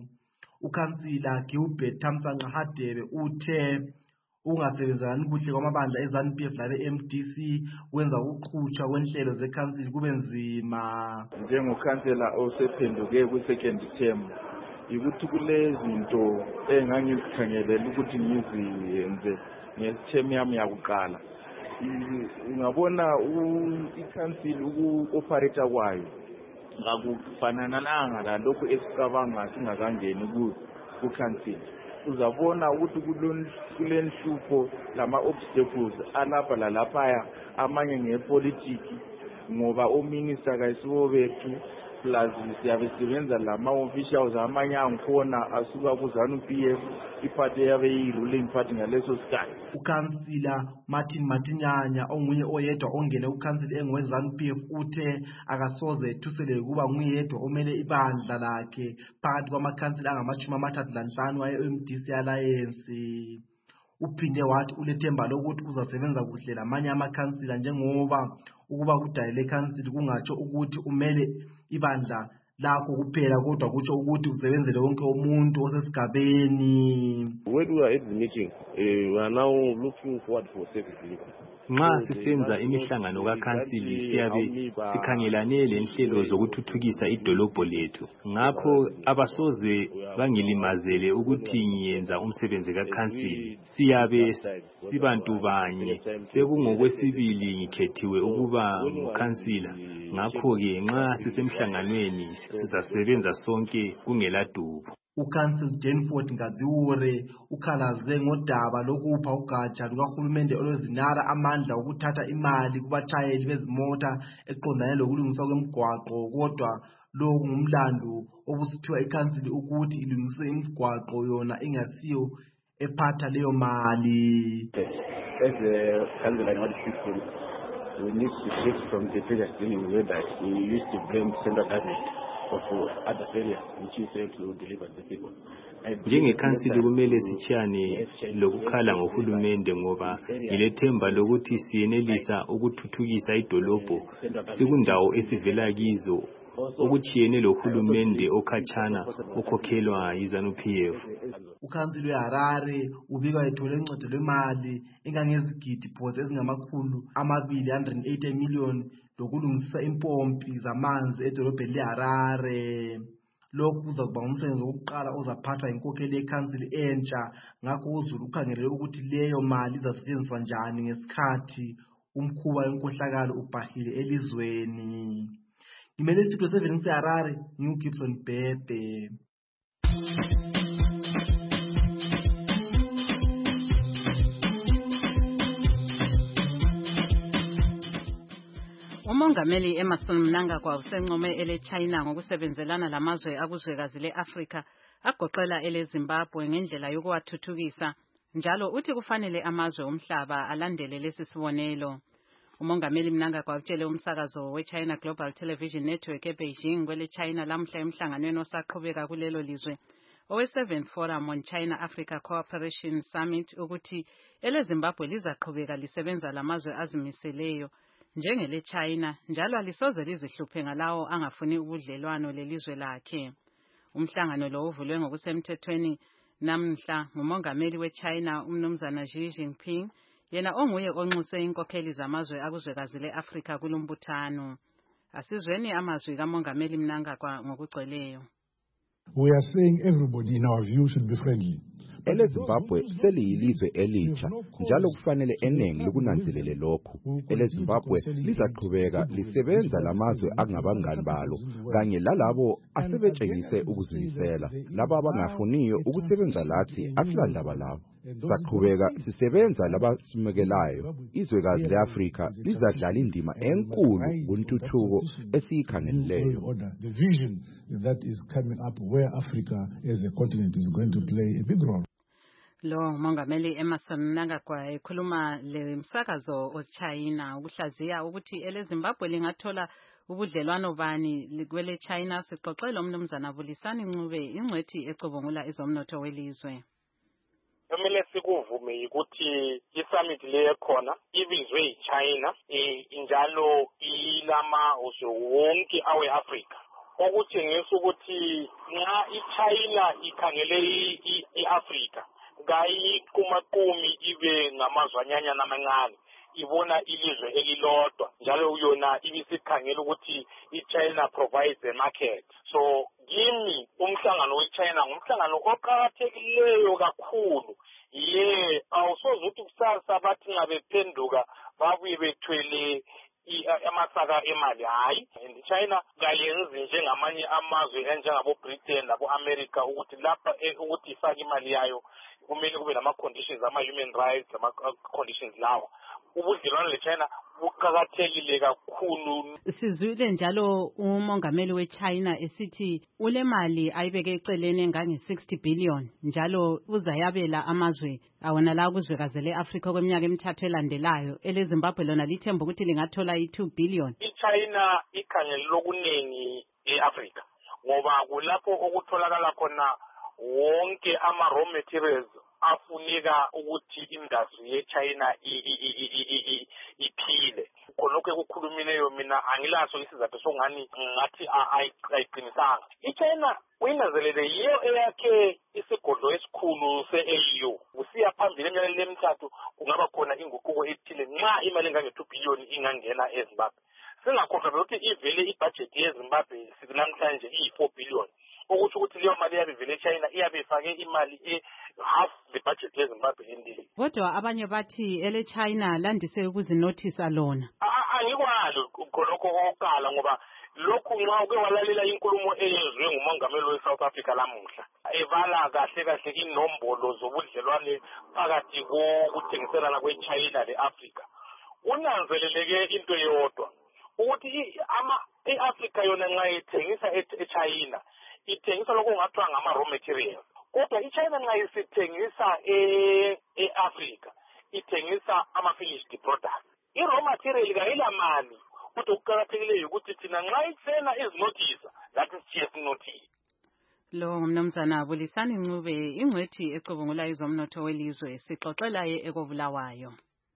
Ukhansila Gilbert Thamsanqa Hadebe uthe ukungasebenzelani kuhle kwamabandla e-ZANU P F labe-M D C kwenza ukuqhutshwa kwenhlelo zekhansili kube nzima. Njengokhansela osephenduke ku-second term ukuthi kulezinto engangizikhangelela ukuthi ngiziyenze nge-term yami yakuqala. Ngabona i-council uku-operate kwayo ngakufananalanga lalokhu esicabanga singakangeni ku-council. Uzabona ukuthi kulenhlupho lama-obstacles alapha lalaphaya amanye ngepolitiki ngoba ominister kayisibo bethu plus siyabe sisebenza lama-officials amanye angikhona asuka ku-ZANU-P F iphathi eyabe iyi-ruling party ngaleso sikhathi. Ukhansila Martin Matinyanya onguye oyedwa ongene ukhansila engowe-ZANU-P F uthe akasoze ethuseleke ukuba nguyedwa omele ibandla lakhe phakathi kwamakhansila angamashumi amathathu lanhlanu aye-M D C Alliance. Uphinde wathi ulethemba lokuthi uzasebenza kuhle lamanye amakhansila njengoba ukuba kudayile khansili kungatsho ukuthi umele ibandla lakho kuphela kodwa kutsho ukuthi usebenzele wonke umuntu osesigabeni. When we are at the meeting, uh, we are now looking forward for service delivery. Nxa sisenza imihlangano kakhansili siyabe sikhangelane lenhlelo zokuthuthukisa idolobho lethu. Ngakho abasoze bangilimazele ukuthi ngiyenza umsebenzi kakhansili. Siyabe sibantu banye. Sekungokwesibili ngikhethiwe ukuba ngukhansila. Ngakho-ke nxa sisemhlanganweni sizasebenza sonke kungela dubo. Ukhansila Danford Ngaziure ukhalaze ngodaba lokupha ugatsha lukahulumende olwezinara amandla okuthatha imali kubatshayeli bezimota eqondane lokulungiswa kwemigwaqo, kodwa lo ngumlando obusithiwa ikhansili ukuthi ilungise imigwaqo yona ingasiyo ephatha leyo mali. As a council and system, we need to shift from the previous dealing with that we used to blame central government of other areas which is able to deliver the people. Njengekhansili kumele sichane lokukhala ngohulumende ngoba ngilethemba lokuthi siyenelisa ukuthuthukisa idolobho sikundawo esivela kizo okuchiyene lohulumende okhatshana okhokhelwa yiZANU-P F. Ukhansili weHarare ubika ethole uncedo lwemali engangezigidi phose ezingamakhulu amabili one hundred eighty million lokulungisa impompi zamanzi edolobheni leHarare. Lokhu kuza kuba umsebenzi wokuqala ozaphathwa inkokheli yekhansili entsha. Ngakho uZulu ukhangelele ukuthi leyo mali izasetshenziswa njani ngesikhathi umkhuba wenkohlakalo ubhahile elizweni. Ngimele isitudio seven seHarare, nginguGibson Bhebhe. Umongameli Emmerson Mnangagwa usencome ele China ngokusebenzelana lamazwe akuzwekazi leAfrika agoqela ele Zimbabwe ngendlela yokuwathuthukisa, njalo uthi kufanele amazwe omhlaba alandele lesi sibonelo. Umongameli Mnangagwa utshele umsakazo weChina Global Television Network eBeijing kwele China lamhla emhlanganweni osaqhubeka kulelo lizwe owe seventh Forum on China Africa Cooperation Summit ukuthi ele Zimbabwe lizaqhubeka lisebenza lamazwe azimiseleyo njengele China njalo alisoze lizihluphe ngalawo angafuni ubudlelwano lelizwe lakhe. Umhlangano lo uvulwe ngokusemthethweni namhla ngumongameli weChina umnumzana Xi Jinping, yena onguye onxuse inkokheli zamazwe akuzwekazi leAfrika kulombuthano. Asizweni amazwi kamongameli Mnangagwa ngokugcweleyo. We are saying everybody in our view should be friendly. Ele Zimbabwe seliyilizwe elitsha njalo kufanele enengi lokunanzelele lokhu. Ele Zimbabwe lizaqhubeka lisebenza lamazwe angabangani balo kanye lalabo asebetshengise ukuzimisela. Laba abangafuniyo ukusebenza lathi asilandaba labo. Saqhubeka sisebenza labasimekelayo. Izwekazi leAfrika lizadlala indima enkulu kuntuthuko esiyikhangeleleyo. The vision that is coming up where Africa as a continent is going to play a big role. Lo mongameli Emmerson Mnangagwa ekhuluma le msakazo oChina ukuhlaziya ukuthi ele Zimbabwe lingathola ubudlelwano bani kwele China. Sixoxela umnumzana Vulisani Ncube ingcwethi ecubungula izomnotho welizwe. Kumele sikuvume ukuthi i-summit le khona ibizwe yiChina injalo ilama uzwe wonke awe-Afrika, okutshengisa ukuthi nxa iChina ikhangele i-Afrika kayiqumaqumi ibe ngamazwanyanyana amancane, ibona ilizwe elilodwa njalo yona ibisikhangela ukuthi iChina provides a market. So kimi umhlangano weChina ngumhlangano oqakathekileyo kakhulu. Ye awusoze uthi kusasa bathi ngabephenduka babuye bethwele amasaka emali. Hayi, and China kayenzi njengamanye amazwe enjengabo Britain labo America ukuthi lapha ukuthi ifake imali yayo kumele kube nama conditions ama human rights ama conditions lawa. Ubudlelwano leChina buqakathekile kakhulu. Sizwile njalo umongameli weChina esithi ule mali ayibeke eceleni engange sixty billion njalo uzayabela amazwe awona la kuzwekazi leAfrika kweminyaka emithathu elandelayo. eleZimbabwe lona lithemba ukuthi lingathola i-two billion. iChina ikhangele lokuningi eAfrika ngoba kulapho okutholakala khona wonke ama raw materials afunika ukuthi industry yeChina iphile. Khonokho ekukhulumileyo mina angilaso isizathu songani ngathi ayiqinisanga. iChina uyinanzelele yiyo eyakhe isigodlo esikhulu se-A U. Usiya phambili eminyakeni emithathu kungaba khona inguquko ethile nxa imali engange two billion ingangena eZimbabwe. Singakhohlwa ukuthi ivele ibudget yeZimbabwe namhlanje iyi-four billion. Ukuthi ukuthi leyo mali yabivele eChina iyabe ifake imali e-half the budget yeZimbabwe endile. Kodwa abanye bathi eleChina landise ukuzinothisa lona. Angikwazi khonokho okukala ngoba lokhu nxa uke walalela inkulumo eyenziwe ngumongameli we-South Africa lamuhla evala kahle kahle inombolo zobudlelwane phakathi kokuthengiselana kweChina le-Africa, unanzeleleke into eyodwa ukuthi ama i-Africa yona nxa ithengisa eChina ithengisa lokho kungathiwa ngama-raw materials, kodwa iChina nxa isithengisa e-Africa ithengisa ama-finished products. I-raw material kayila mali ukuthi ukuqakathekileyo ukuthi thina nxa ithena izinotisa lathi sithiye sinotise. Lo ngumnumzana Bulisani Ncube, ingcwethi ecubungula izomnotho welizwe, sixoxela ye ekobulawayo.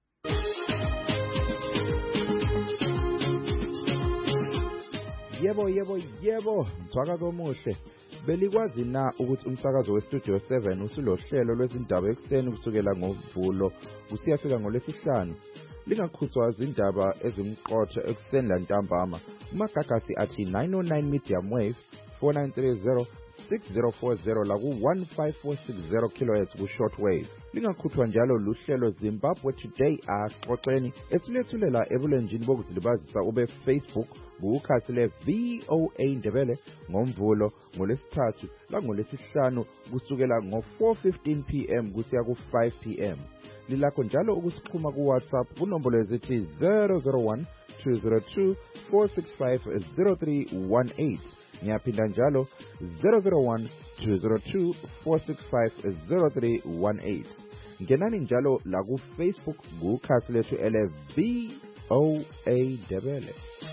Yebo yebo yebo, mthwakazo omuhle. Belikwazi na ukuthi umsakazo weStudio seven usulohlelo lwezindaba ekseni kusukela ngoVulo kusiyafika ngoLwesihlanu? Lingakhuthwa izindaba ezimqotho ekseni lantambama. Umagagasi athi nine oh nine medium wave four nine three zero six zero four zero la ku one five four six zero kilohertz ku short wave. Lingakhuthwa njalo luhlelo Zimbabwe Today axoxeni ethulethulela ebulenjini bokuzilibazisa ube Facebook bukhasi le V O A Ndebele ngoMvulo ngoLesithathu la ngoLesihlanu kusukela ngo four fifteen p m kusiya ku five p m Lilakho njalo ukusikhuma ku WhatsApp kunombolo ezithi zero zero one two zero two four six five zero three one eight. Ngiyaphinda njalo zero zero one two zero two four six five zero three one eight. Ngenani njalo la ku Facebook kukhasi lethu ele V O A Ndebele.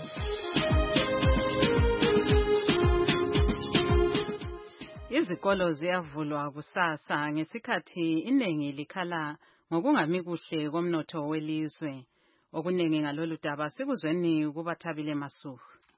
Izikolo ziyavulwa kusasa ngesikhathi iningi likhala ngokungami kuhle komnotho welizwe. Okuningi ngalolu daba sikuzweni kubaThabile Masuku.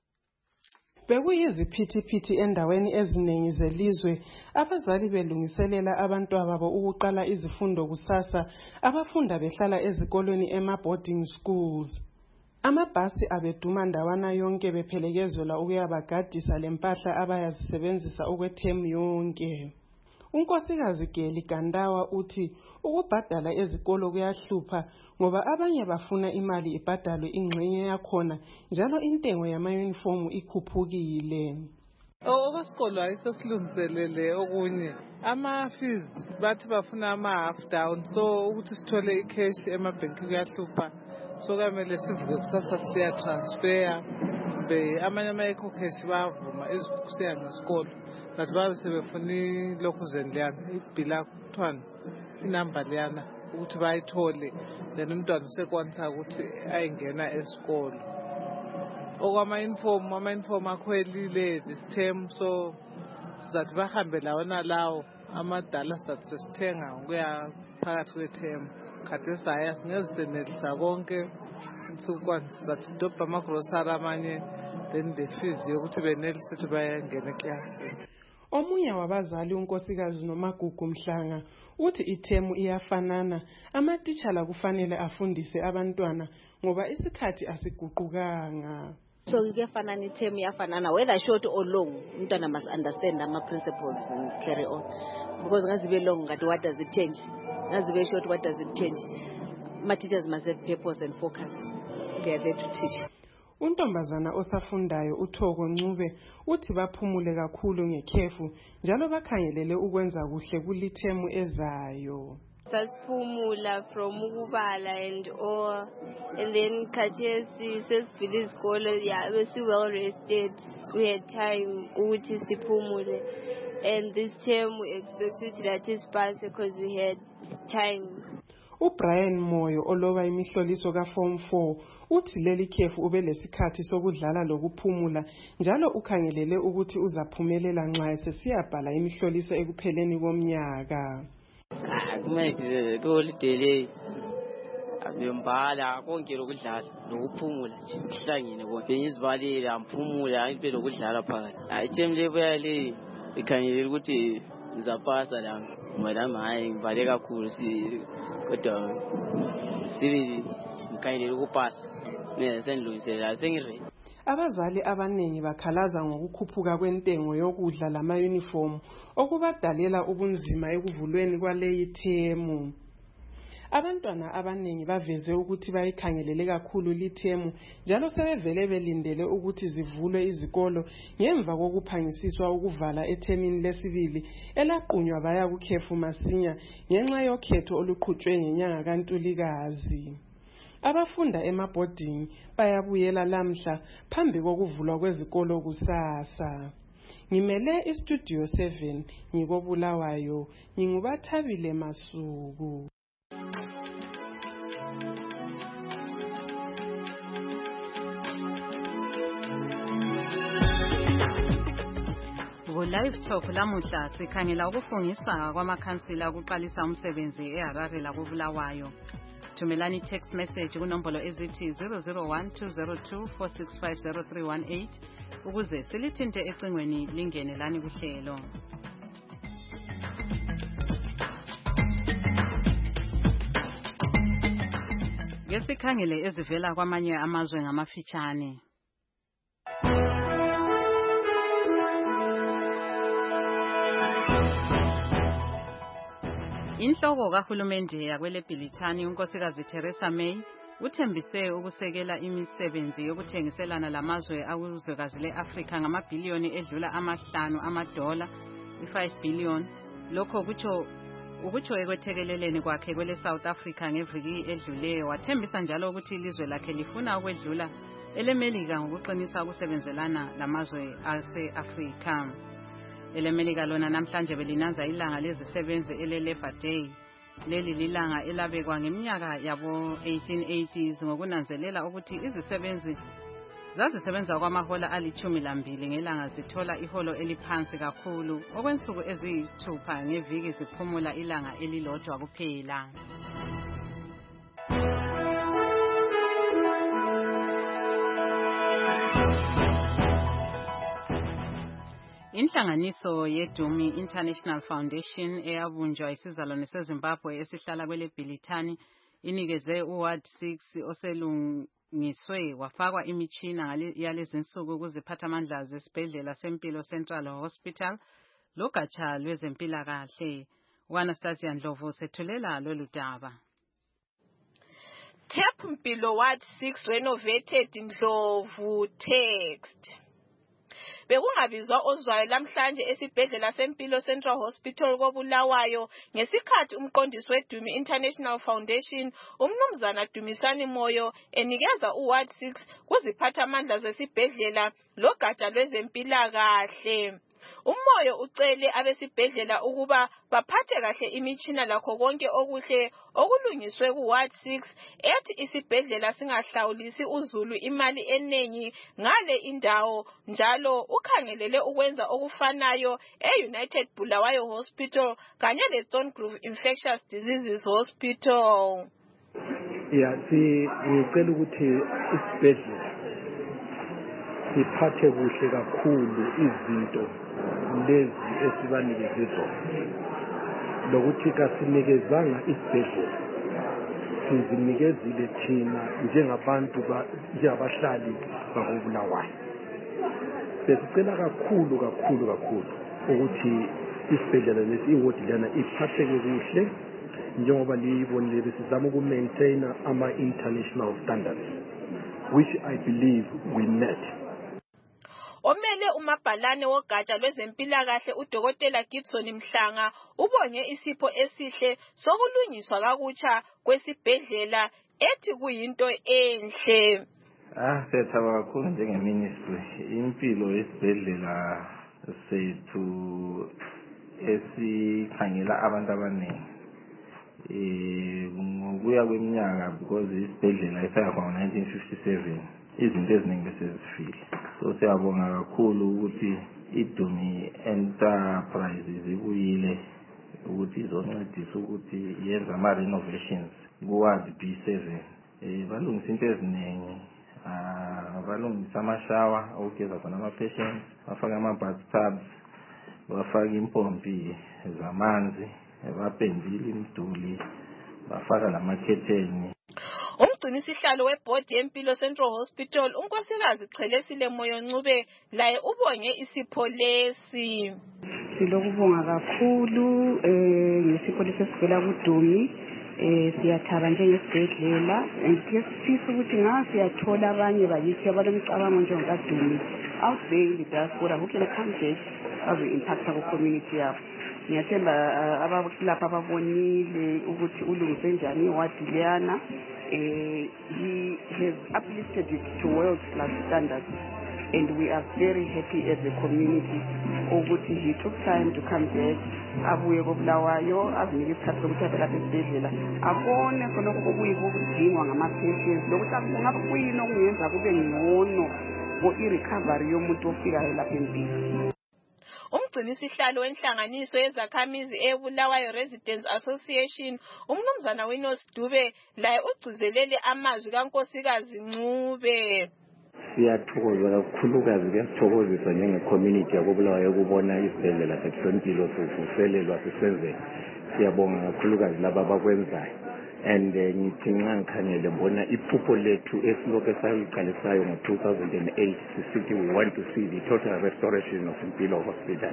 Bekuyiziphithiphithi endaweni eziningi zelizwe, abazali belungiselela abantwababo ukuqala izifundo kusasa, abafunda behlala ezikolweni ema-boarding schools. Amabhasi abeduma ndawana yonke bephelekezelwa ukuyabagadisa lempahla abayazisebenzisa okwethemu yonke. Unkosikazi Geli Gandawa uthi ukubhadala ezikolo kuyahlupha ngoba abanye bafuna imali ibhadalwe ingxenye yakhona njalo intengo yama-uniform ikhuphukile. Okwesikolo ayisesilungiselele okunye ama-fees bathi bafuna ama-half down, so ukuthi sithole i-cash emabhenki kuyahlupha, so kumele sivuke kusasa siya transfer be amanye ama-eco cash bavuma ezikusiya ngesikolo. But babe sebefuna lokhu zendlana ibhila kuthwana inamba leyana ukuthi bayithole, then umntwana usekwanisa ukuthi ayingena esikolo. Okwama-uniform ama-uniform akhwelile this term, so sizathi bahambe lawana lawo amadala sizathi sesithenga ukuya phakathi kwethemu. Khathesi hhayi singezisenelisa konke, sikwanisa sizathi dobha amagrosari amanye, then the fees yokuthi benelise ukuthi bayangena eklasini. Omunye wabazali unkosikazi Nomagugu Mhlanga uthi ithemu iyafanana, amatitshala kufanele afundise abantwana ngoba isikhathi asiguqukanga. So kuyafanana ithemu iyafanana whether short or long, umntwana must understand ama principles and carry on, because ngazibe long ngathi what does it change, ngazibe short what does it change. My teachers must have purpose and focus, they are there to teach. Untombazana osafundayo uThoko Ncube uthi baphumule kakhulu ngekhefu njalo bakhangelele ukwenza kuhle kulithemu ezayo. Sasiphumula from ukubala and all, and then khathesi sesivile izikole, yeah, besi well rested, we had time ukuthi siphumule, and this term we expect ukuthi that is pass because we had time. uBrian Moyo oloba imihloliso ka Form four uthi leli khefu ube lesikhathi sokudlala lokuphumula njalo ukhangelele ukuthi uzaphumelela nxa sesiyabhala imihloliso ekupheleni komnyaka. Kumele holiday le abembala konke lokudlala nokuphumula nje kuhlangene konke ngizibalile amphumula impela lokudlala phakathi. Hayi team level yale ikhangelele ukuthi ngizapasa la madam hayi ngibale kakhulu si kodwa sibi ngikhangelele ukupasa mina sengilungisela sengire. Abazali abanengi bakhalaza ngokukhuphuka kwentengo yokudla lama uniform okubadalela ubunzima ekuvulweni kwaleyi themu. Abantwana abanengi baveze ukuthi bayikhangelele kakhulu lithemu njalo sebevele belindele ukuthi zivulwe izikolo ngemva kokuphangisiswa ukuvala ethemini lesibili elaqunywa baya kukhefu masinya ngenxa yokhetho oluqhutshwe ngenyanga kaNtulikazi. Abafunda emabhodini bayabuyela lamhla phambi kokuvulwa kwezikolo kusasa. Ngimele iStudio seven ngikobulawayo ngingubathabile Masuku. Live Talk lamuhla sikhangela ukufungisa kwamakhansila ukuqalisa umsebenzi eHarare lakobulawayo. Thumelani text message kunombolo ezithi zero zero one two zero two four six five zero three one eight ukuze silithinte ecingweni lingene lani kuhlelo. Ngesikhangele ezivela kwamanye amazwe ngamafitshane. Inhloko kahulumende yakwele Bhilithani unkosikazi Theresa May uthembise ukusekela imisebenzi yokuthengiselana lamazwe akuzwekazi leAfrika ngamabhiliyoni edlula amahlanu amadola i-five billion. Lokho kutsho ukutsho ekwethekeleleni kwakhe kwele South Africa ngeviki edluleyo. Wathembisa njalo ukuthi ilizwe lakhe lifuna ukwedlula elemelika ngokuqinisa ukusebenzelana lamazwe ase-Afrika. Elemelika lona namhlanje belinanza ilanga lezisebenzi ele-Labor Day. Leli lilanga elabekwa ngeminyaka yabo eighteen eighties ngokunanzelela ukuthi izisebenzi zazisebenza kwamahola alithumi lambili ngelanga zithola iholo eliphansi kakhulu okwensuku eziyithupha ngeviki ziphumula ilanga elilodwa kuphela. Inhlanganiso yeDumi International Foundation eyabunjwa isizalwane seZimbabwe esihlala kwele Bhilithani inikeze uWard six oselungiswe wafakwa imichina yalezinsuku ukuziphathamandla zesibhedlela sempilo Central Hospital logatsha lwezempilakahle. uAnastasia Ndlovu sethulela lolu daba. Tap Mpilo Ward six renovated Ndlovu text. Bekungabizwa ozwayo lamhlanje esibhedlela sempilo Central Hospital kobulawayo ngesikhathi umqondisi weDumi International Foundation umnumzana Dumisani Moyo enikeza uWard six kuziphathamandla zesibhedlela logatsha lwezempilakahle. Umoyo ucele abesibhedlela ukuba baphathe kahle imichina lakho konke okuhle okulungiswe kuWard six ethi isibhedlela singahlawulisi uzulu imali enengi ngale indawo njalo ukhangelele ukwenza okufanayo eUnited Bulawayo Hospital kanye leStone Grove Infectious Diseases Hospital. Ya si ngicela ukuthi isibhedlela siphathe kuhle kakhulu izinto lezi esibanikeze zona lokuthi kasinikezanga isibhedlela sizinikezile thina njengabantu njengabahlali bakobulawayo. Besicela kakhulu kakhulu kakhulu ukuthi isibhedlela lesi iward lana iphatheke kuhle njengoba liyibonile besizama ukumaintain ama international standards which I believe we met. Omele umabhalane wogatsha lwezempilakahle uDokotela Gibson Mhlanga ubonge isipho esihle sokulungiswa kakutsha kwesibhedlela ethi kuyinto enhle. Ah, siyathokoza kakhulu njengeministry. Impilo yesibhedlela sethu esikhangela abantu abaningi. Eh ngokuya kweminyaka because isibhedlela esayakwa ngo nineteen fifty-seven izinto eziningi besezifile. So siyabonga kakhulu ukuthi iDumi Enterprises ibuyile ukuthi izoncedisa ukuthi yenza ama renovations kuward B seven. Eh balungisa into eziningi. Ah balungisa amashawa okugeza khona ama patients, bafaka ama bathtubs, bafaka impompi zamanzi, bapendile imiduli, bafaka lamakhetheni. Umgcinisihlalo webhodi yempilo Central Hospital unkosikazi Chelesile Moyo Ncube laye ubonge isipho lesi. Silokubonga kakhulu eh ngesipho lesivela kuDumi. Eh siyathaba njengesibhedlela ngiyafisa ukuthi ngase siyathola abanye bayithi abalomcabango njengokaDumi out there in the diaspora who can come here as an impact ku community yabo. Ngiyathemba abakulapha ababonile ukuthi ulungise njani iwadi leyana. eh he has uplifted it to world class standards and we are very happy as a community ukuthi he took time to come back abuye kobulawayo azinike isikhathi sokuthi lapha esibhedlela abone khonokho okuyiko ukudingwa ngama-patients lokuthi kungabe kuyini okungenza kube ngcono for i-recovery yomuntu ofikayo lapha empilo. Umgcinisihlalo wenhlanganiso yezakhamizi eBulawayo Residents Association umnumzana Winos Dube laye ugcizelele amazwi kankosikazi Ncube. Siyathokoza kakhulukazi kuyasithokozisa njenge-community yakobulawayo ukubona isibhedlela sekuhloniphilo sivuselelwa sisenze. Siyabonga kakhulukazi laba abakwenzayo and ngithi nxa ngikhangele mbona iphupho lethu esilokhu esaliqalisayo ngo-two thousand eight sisithi we want to see the total restoration of Mpilo Hospital.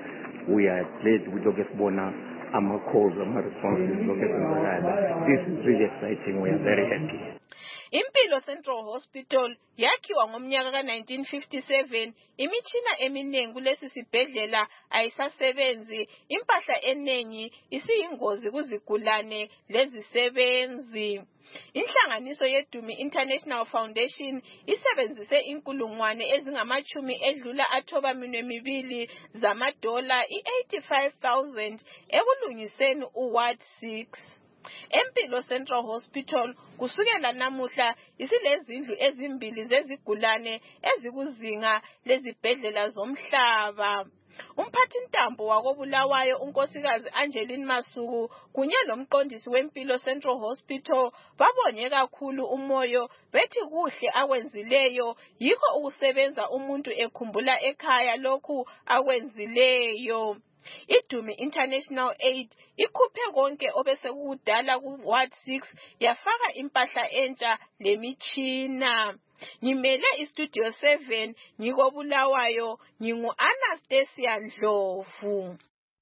We are glad kulokhu esibona ama-calls, ama-responses lokhu esenzakala. This is really exciting. We are very happy. Impilo Central Hospital yakhiwa ngomnyaka ka nineteen fifty-seven. Imitshina eminengi kulesi sibhedlela ayisasebenzi. Impahla enengi isiyingozi kuzigulane lezisebenzi. Inhlanganiso yeDumi International Foundation isebenzise inkulungwane ezingamachumi edlula athoba minwe mibili zamadola i-eighty-five thousand ekulungiseni uWard six. Empilo Central Hospital kusukela namuhla isilezindlu ezimbili zezigulane ezikuzinga lezibhedlela zomhlaba. Umphathi ntambo wakobulawayo unkosikazi Angeline Masuku kunye lomqondisi wempilo Central Hospital babonye kakhulu umoyo bethi kuhle akwenzileyo yikho ukusebenza umuntu ekhumbula ekhaya lokhu akwenzileyo. iDumi International Aid ikhuphe konke obesekudala ku Ward six yafaka impahla entsha lemitshina. Ngimele iStudio seven ngikobulawayo ngingu Anastasia Ndlovu.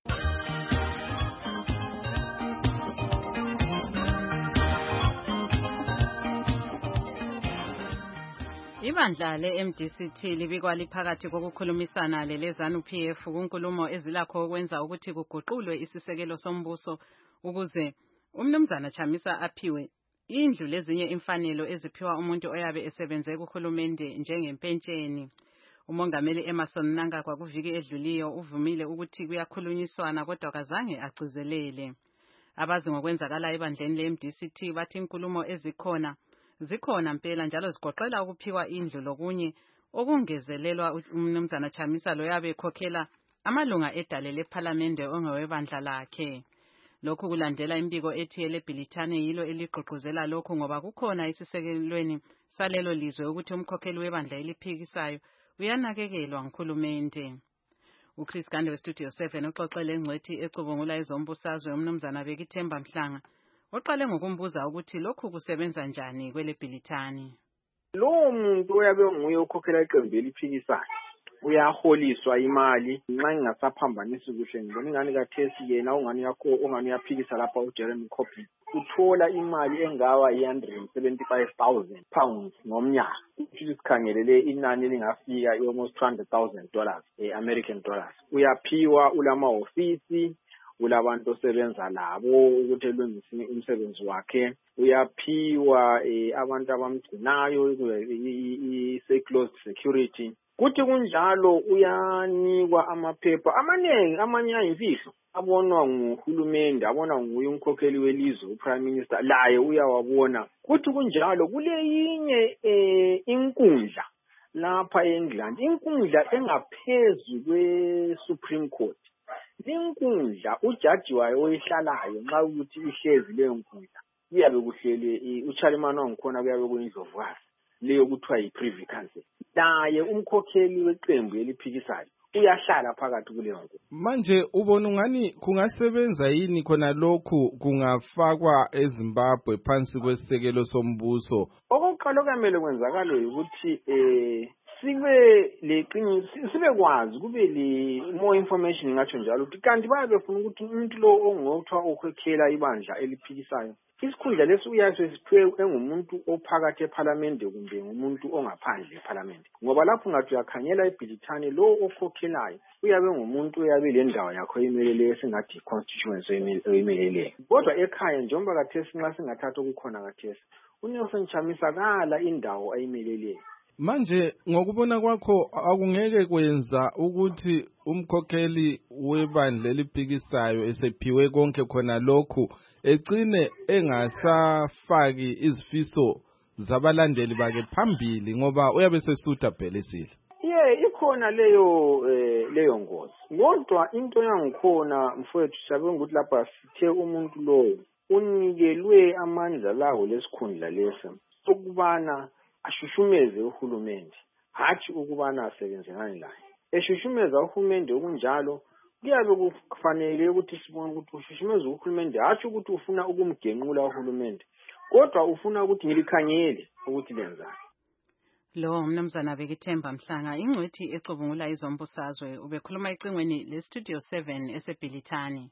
Ibandla le-M D C T libikwa liphakathi kokukhulumisana lelezanu P F kunkulumo ezilakho ukwenza ukuthi kuguqulwe isisekelo sombuso ukuze umnumzana Chamisa aphiwe indlu lezinye imfanelo eziphiwa umuntu oyabe esebenze kuhulumende njengempentsheni. Umongameli Emerson Mnangagwa kuviki edluliyo uvumile ukuthi kuyakhulunyiswana kodwa kazange agcizelele. Abazi ngokwenzakala ebandleni le-M D C T bathi inkulumo ezikhona zikhona mpela njalo zigoqela ukuphiwa indlu lokunye okungezelelwa umnumzana Chamisa lo yabe ekhokhela amalunga edale leParliament ongewebandla lakhe. Lokhu kulandela imbiko ethi eleBilitane yilo eligqugquzela lokhu ngoba kukhona isisekelweni salelo lizwe ukuthi umkhokheli webandla eliphikisayo uyanakekelwa nguhulumende. uChris Gande weStudio seven uxoxele engcwethi ecubungula ezombusazwe umnumzana Bekithemba Mhlanga oqale ngokumbuza ukuthi lokhu kusebenza njani kweleBilitane. Lo muntu oyabe nguye ukhokhela iqembu eliphikisayo uyaholiswa imali nxa ingasaphambanisi kuhle ngibona ingani kathesi yena ungani yakho ungani yaphikisa lapha uJeremy Corbyn uthola imali engawa one hundred seventy-five thousand pounds ngomnyaka ukuthi sikhangelele inani lingafika almost two hundred thousand dollars eh, American dollars. Uyaphiwa ulama ofisi ulabantu osebenza labo ukuthi elungise umsebenzi wakhe, uyaphiwa eh, abantu abamgcinayo i-closed security. Kuthi kunjalo uyanikwa amaphepha amaningi amanye ayimfihlo abonwa nguhulumende, abonwa nguye umkhokheli welizwe uprime minister, laye uyawabona. Kuthi kunjalo kuleyinye eh, inkundla lapha eNgland, inkundla engaphezulu kwe-Supreme Court. Inkundla ujaji wayo oyihlalayo nxa ukuthi ihlezi leyo nkundla kuyabe kuhlele uCharlemagne wangikhona kuyabe kuyindlovukazi leyo kuthiwa yi-Privy Council. Naye umkhokheli weqembu eliphikisayo uyahlala phakathi kuleyo nkundla. Manje ubona ungani kungasebenza yini khona lokhu kungafakwa eZimbabwe phansi kwesisekelo sombuso? Okokuqala okumele kwenzakala ukuthi eh sibe leqiniso sibe kwazi kube le more information ngatsho njalo ukuthi kanti bayabe befuna ukuthi umuntu lo ongothiwa ukhokhela ibandla eliphikisayo isikhundla lesi uyaso siphiwe engumuntu ophakathi eParliament kumbe ngumuntu ongaphandle eParliament, ngoba lapho ngathi uyakhanyela eBhilithani lo okhokhelayo uyabe ngumuntu uyabe le ndawo yakho emelele esingathi constituency emelele. Kodwa ekhaya njengoba kathesi nxa singathatha ukukhona kathesi uNelson Chamisa kala indawo ayimelele. Manje ngokubona kwakho akungeke kwenza ukuthi umkhokheli webandla eliphikisayo esephiwe konke khona lokhu egcine engasafaki izifiso zabalandeli bakhe phambili ngoba uyabe sesutha phela esile? Yeah, ikhona leyo eh, leyo ngozi. Kodwa into yangikhona mfowethu sabona ukuthi lapha sithe umuntu lo unikelwe amandla lawo lesikhundla lesi ukubana ashushumeze uhulumende, hathi ukubana asebenze ngani laye. Eshushumeza uhulumende okunjalo kuyabe kufanele ukuthi sibone ukuthi ushushumeza uhulumende hathi ukuthi ufuna ukumgenqula uhulumende, kodwa ufuna ukuthi ngilikhangele ukuthi lenzani. Lo mnumzana Bekithemba Mhlanga ingcwethi ecubungula izombusazwe ubekhuluma ecingweni le Studio seven eseBhilithani.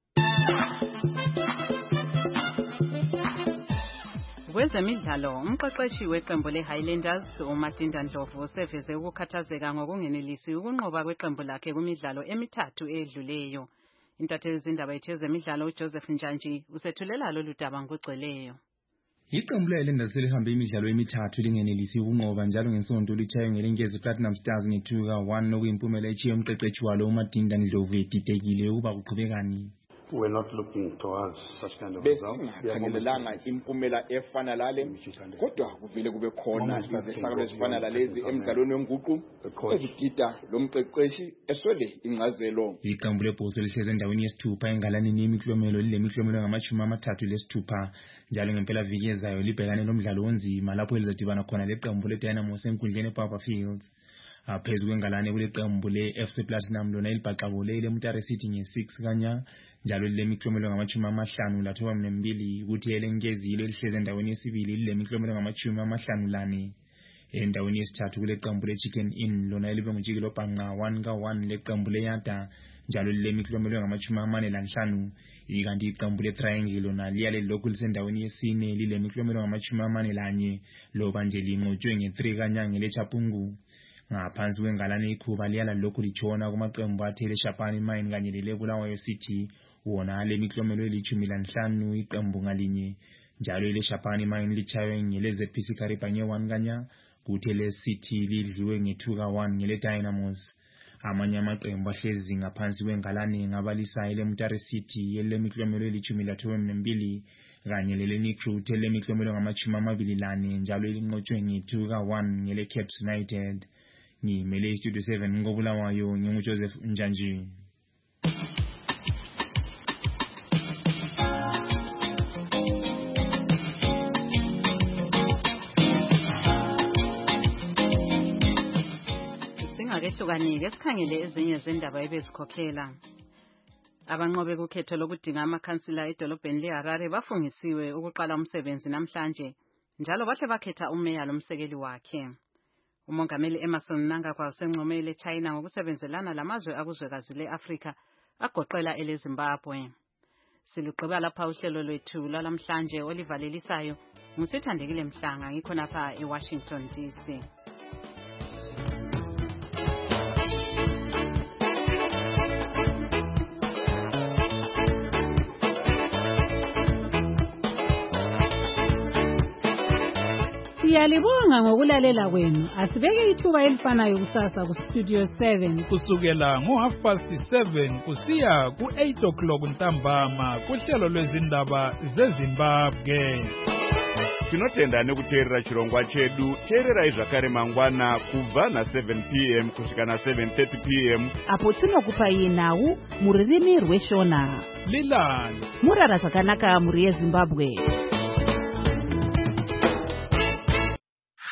Kwezemidlalo umqeqeshi weqembu leHighlanders uMatinda Ndlovu useveze ukukhathazeka ngokungenelisi ukunqoba kweqembu lakhe kumidlalo emithathu edluleyo. Intatheli zindaba yezemidlalo uJoseph Njanji usethulela lolu daba ngogcweleyo. Iqembu leHighlanders selihambe imidlalo emithathu lingenelisi ukunqoba njalo ngesonto litshaywe ngelengezi Platinum Stars nge-two ka one nokuyimpumela echiye umqeqeshi walo uMatinda Ndlovu edidekile ukuba kuqhubekani. We're not looking towards such kind of results. Besingakhangelelanga impumela efana lale, kodwa kuvele kube khona izehlakalo ezifana lalezi emidlalweni wenguqu ezidida lomqeqeshi eswele incazelo. Iqembu lebhoso lihleze endaweni yesithupha engalanini yemiklomelo lilemiklomelo ngamashumi amathathu lesithupha njalo ngempela viki ezayo libhekane lomdlalo onzima lapho elizadibana khona leqembu leDynamos enkundleni ePapa Fields. Phezu kwengalane kuleqembu le-F C Platinum lona ilibhaqabule leMutare City nge-six kanya njalo lilemiklomelo ngamashumi amahlanu lathoba mbili ukuthi elengezile lihleze endaweni yesibili lilemiklomelo ngamashumi amahlanu lane. Endaweni yesithathu kuleqembu le-Chicken Inn lona libe ngujikelo bhanqa one ka one leqembu leYada njalo lilemiklomelo ngamashumi amane lanhlanu. Ikanti iqembu le-Triangle lona liyale lokhu lisendaweni yesine lilemiklomelo ngamashumi amane lanye loba nje linqotshwe nge-three kanyanga leChapungu. Ngaphansi kwengalane ikhuba liyala lokhu litshona kumaqembu athele Shapani Mine kanye leleBulawayo City wona lemiklomelo elithumi lanhlanu iqembu ngalinye njalo ile Shapani Mine lichaywe ngeleze P C Kariba nge-one kanya kuthi le City lidliwe nge-two ka one ngele Dynamos. Amanye amaqembu ahlezi ngaphansi kwengalane ngabalisayo leMutare City elemiklomelo elithumi lathoba mbili kanye lele Nikru telemiklomelo ngamashumi amabili lane njalo elinqotshwe nge-two ka one ngele Caps United. Ngimele Studio seven ngobulawayo nginguJoseph Njanji. Singakehlukanike sikhangele ezinye zendaba ebezikhokhela. Abanqobe kukhetho lokudinga amakhansila edolobheni leHarare bafungisiwe ukuqala umsebenzi namhlanje njalo bahle bakhetha umeya lomsekeli wakhe. umongameli Emmerson Mnangagwa usencome eleChina ngokusebenzelana lamazwe akuzwekazi le-Afrika agoqela eleZimbabwe. Silugqiba lapha uhlelo lwethu lalamhlanje olivalelisayo ngusithandekile Mhlanga ngikhonapha eWashington D C. Siyalibonga ngokulalela kwenu. Asibeke ithuba elifanayo kusasa ku Studio seven kusukela ngo half past seven kusiya ku eight o'clock ntambama kuhlelo lwezindaba zeZimbabwe. Tinotenda nekuteerera chirongwa chedu. Teererai zvakare mangwana kubva na seven p m kusvika na seven thirty p m apo tinokupai nhau mururimi rweShona. Lilani murara zvakanaka muri yeZimbabwe.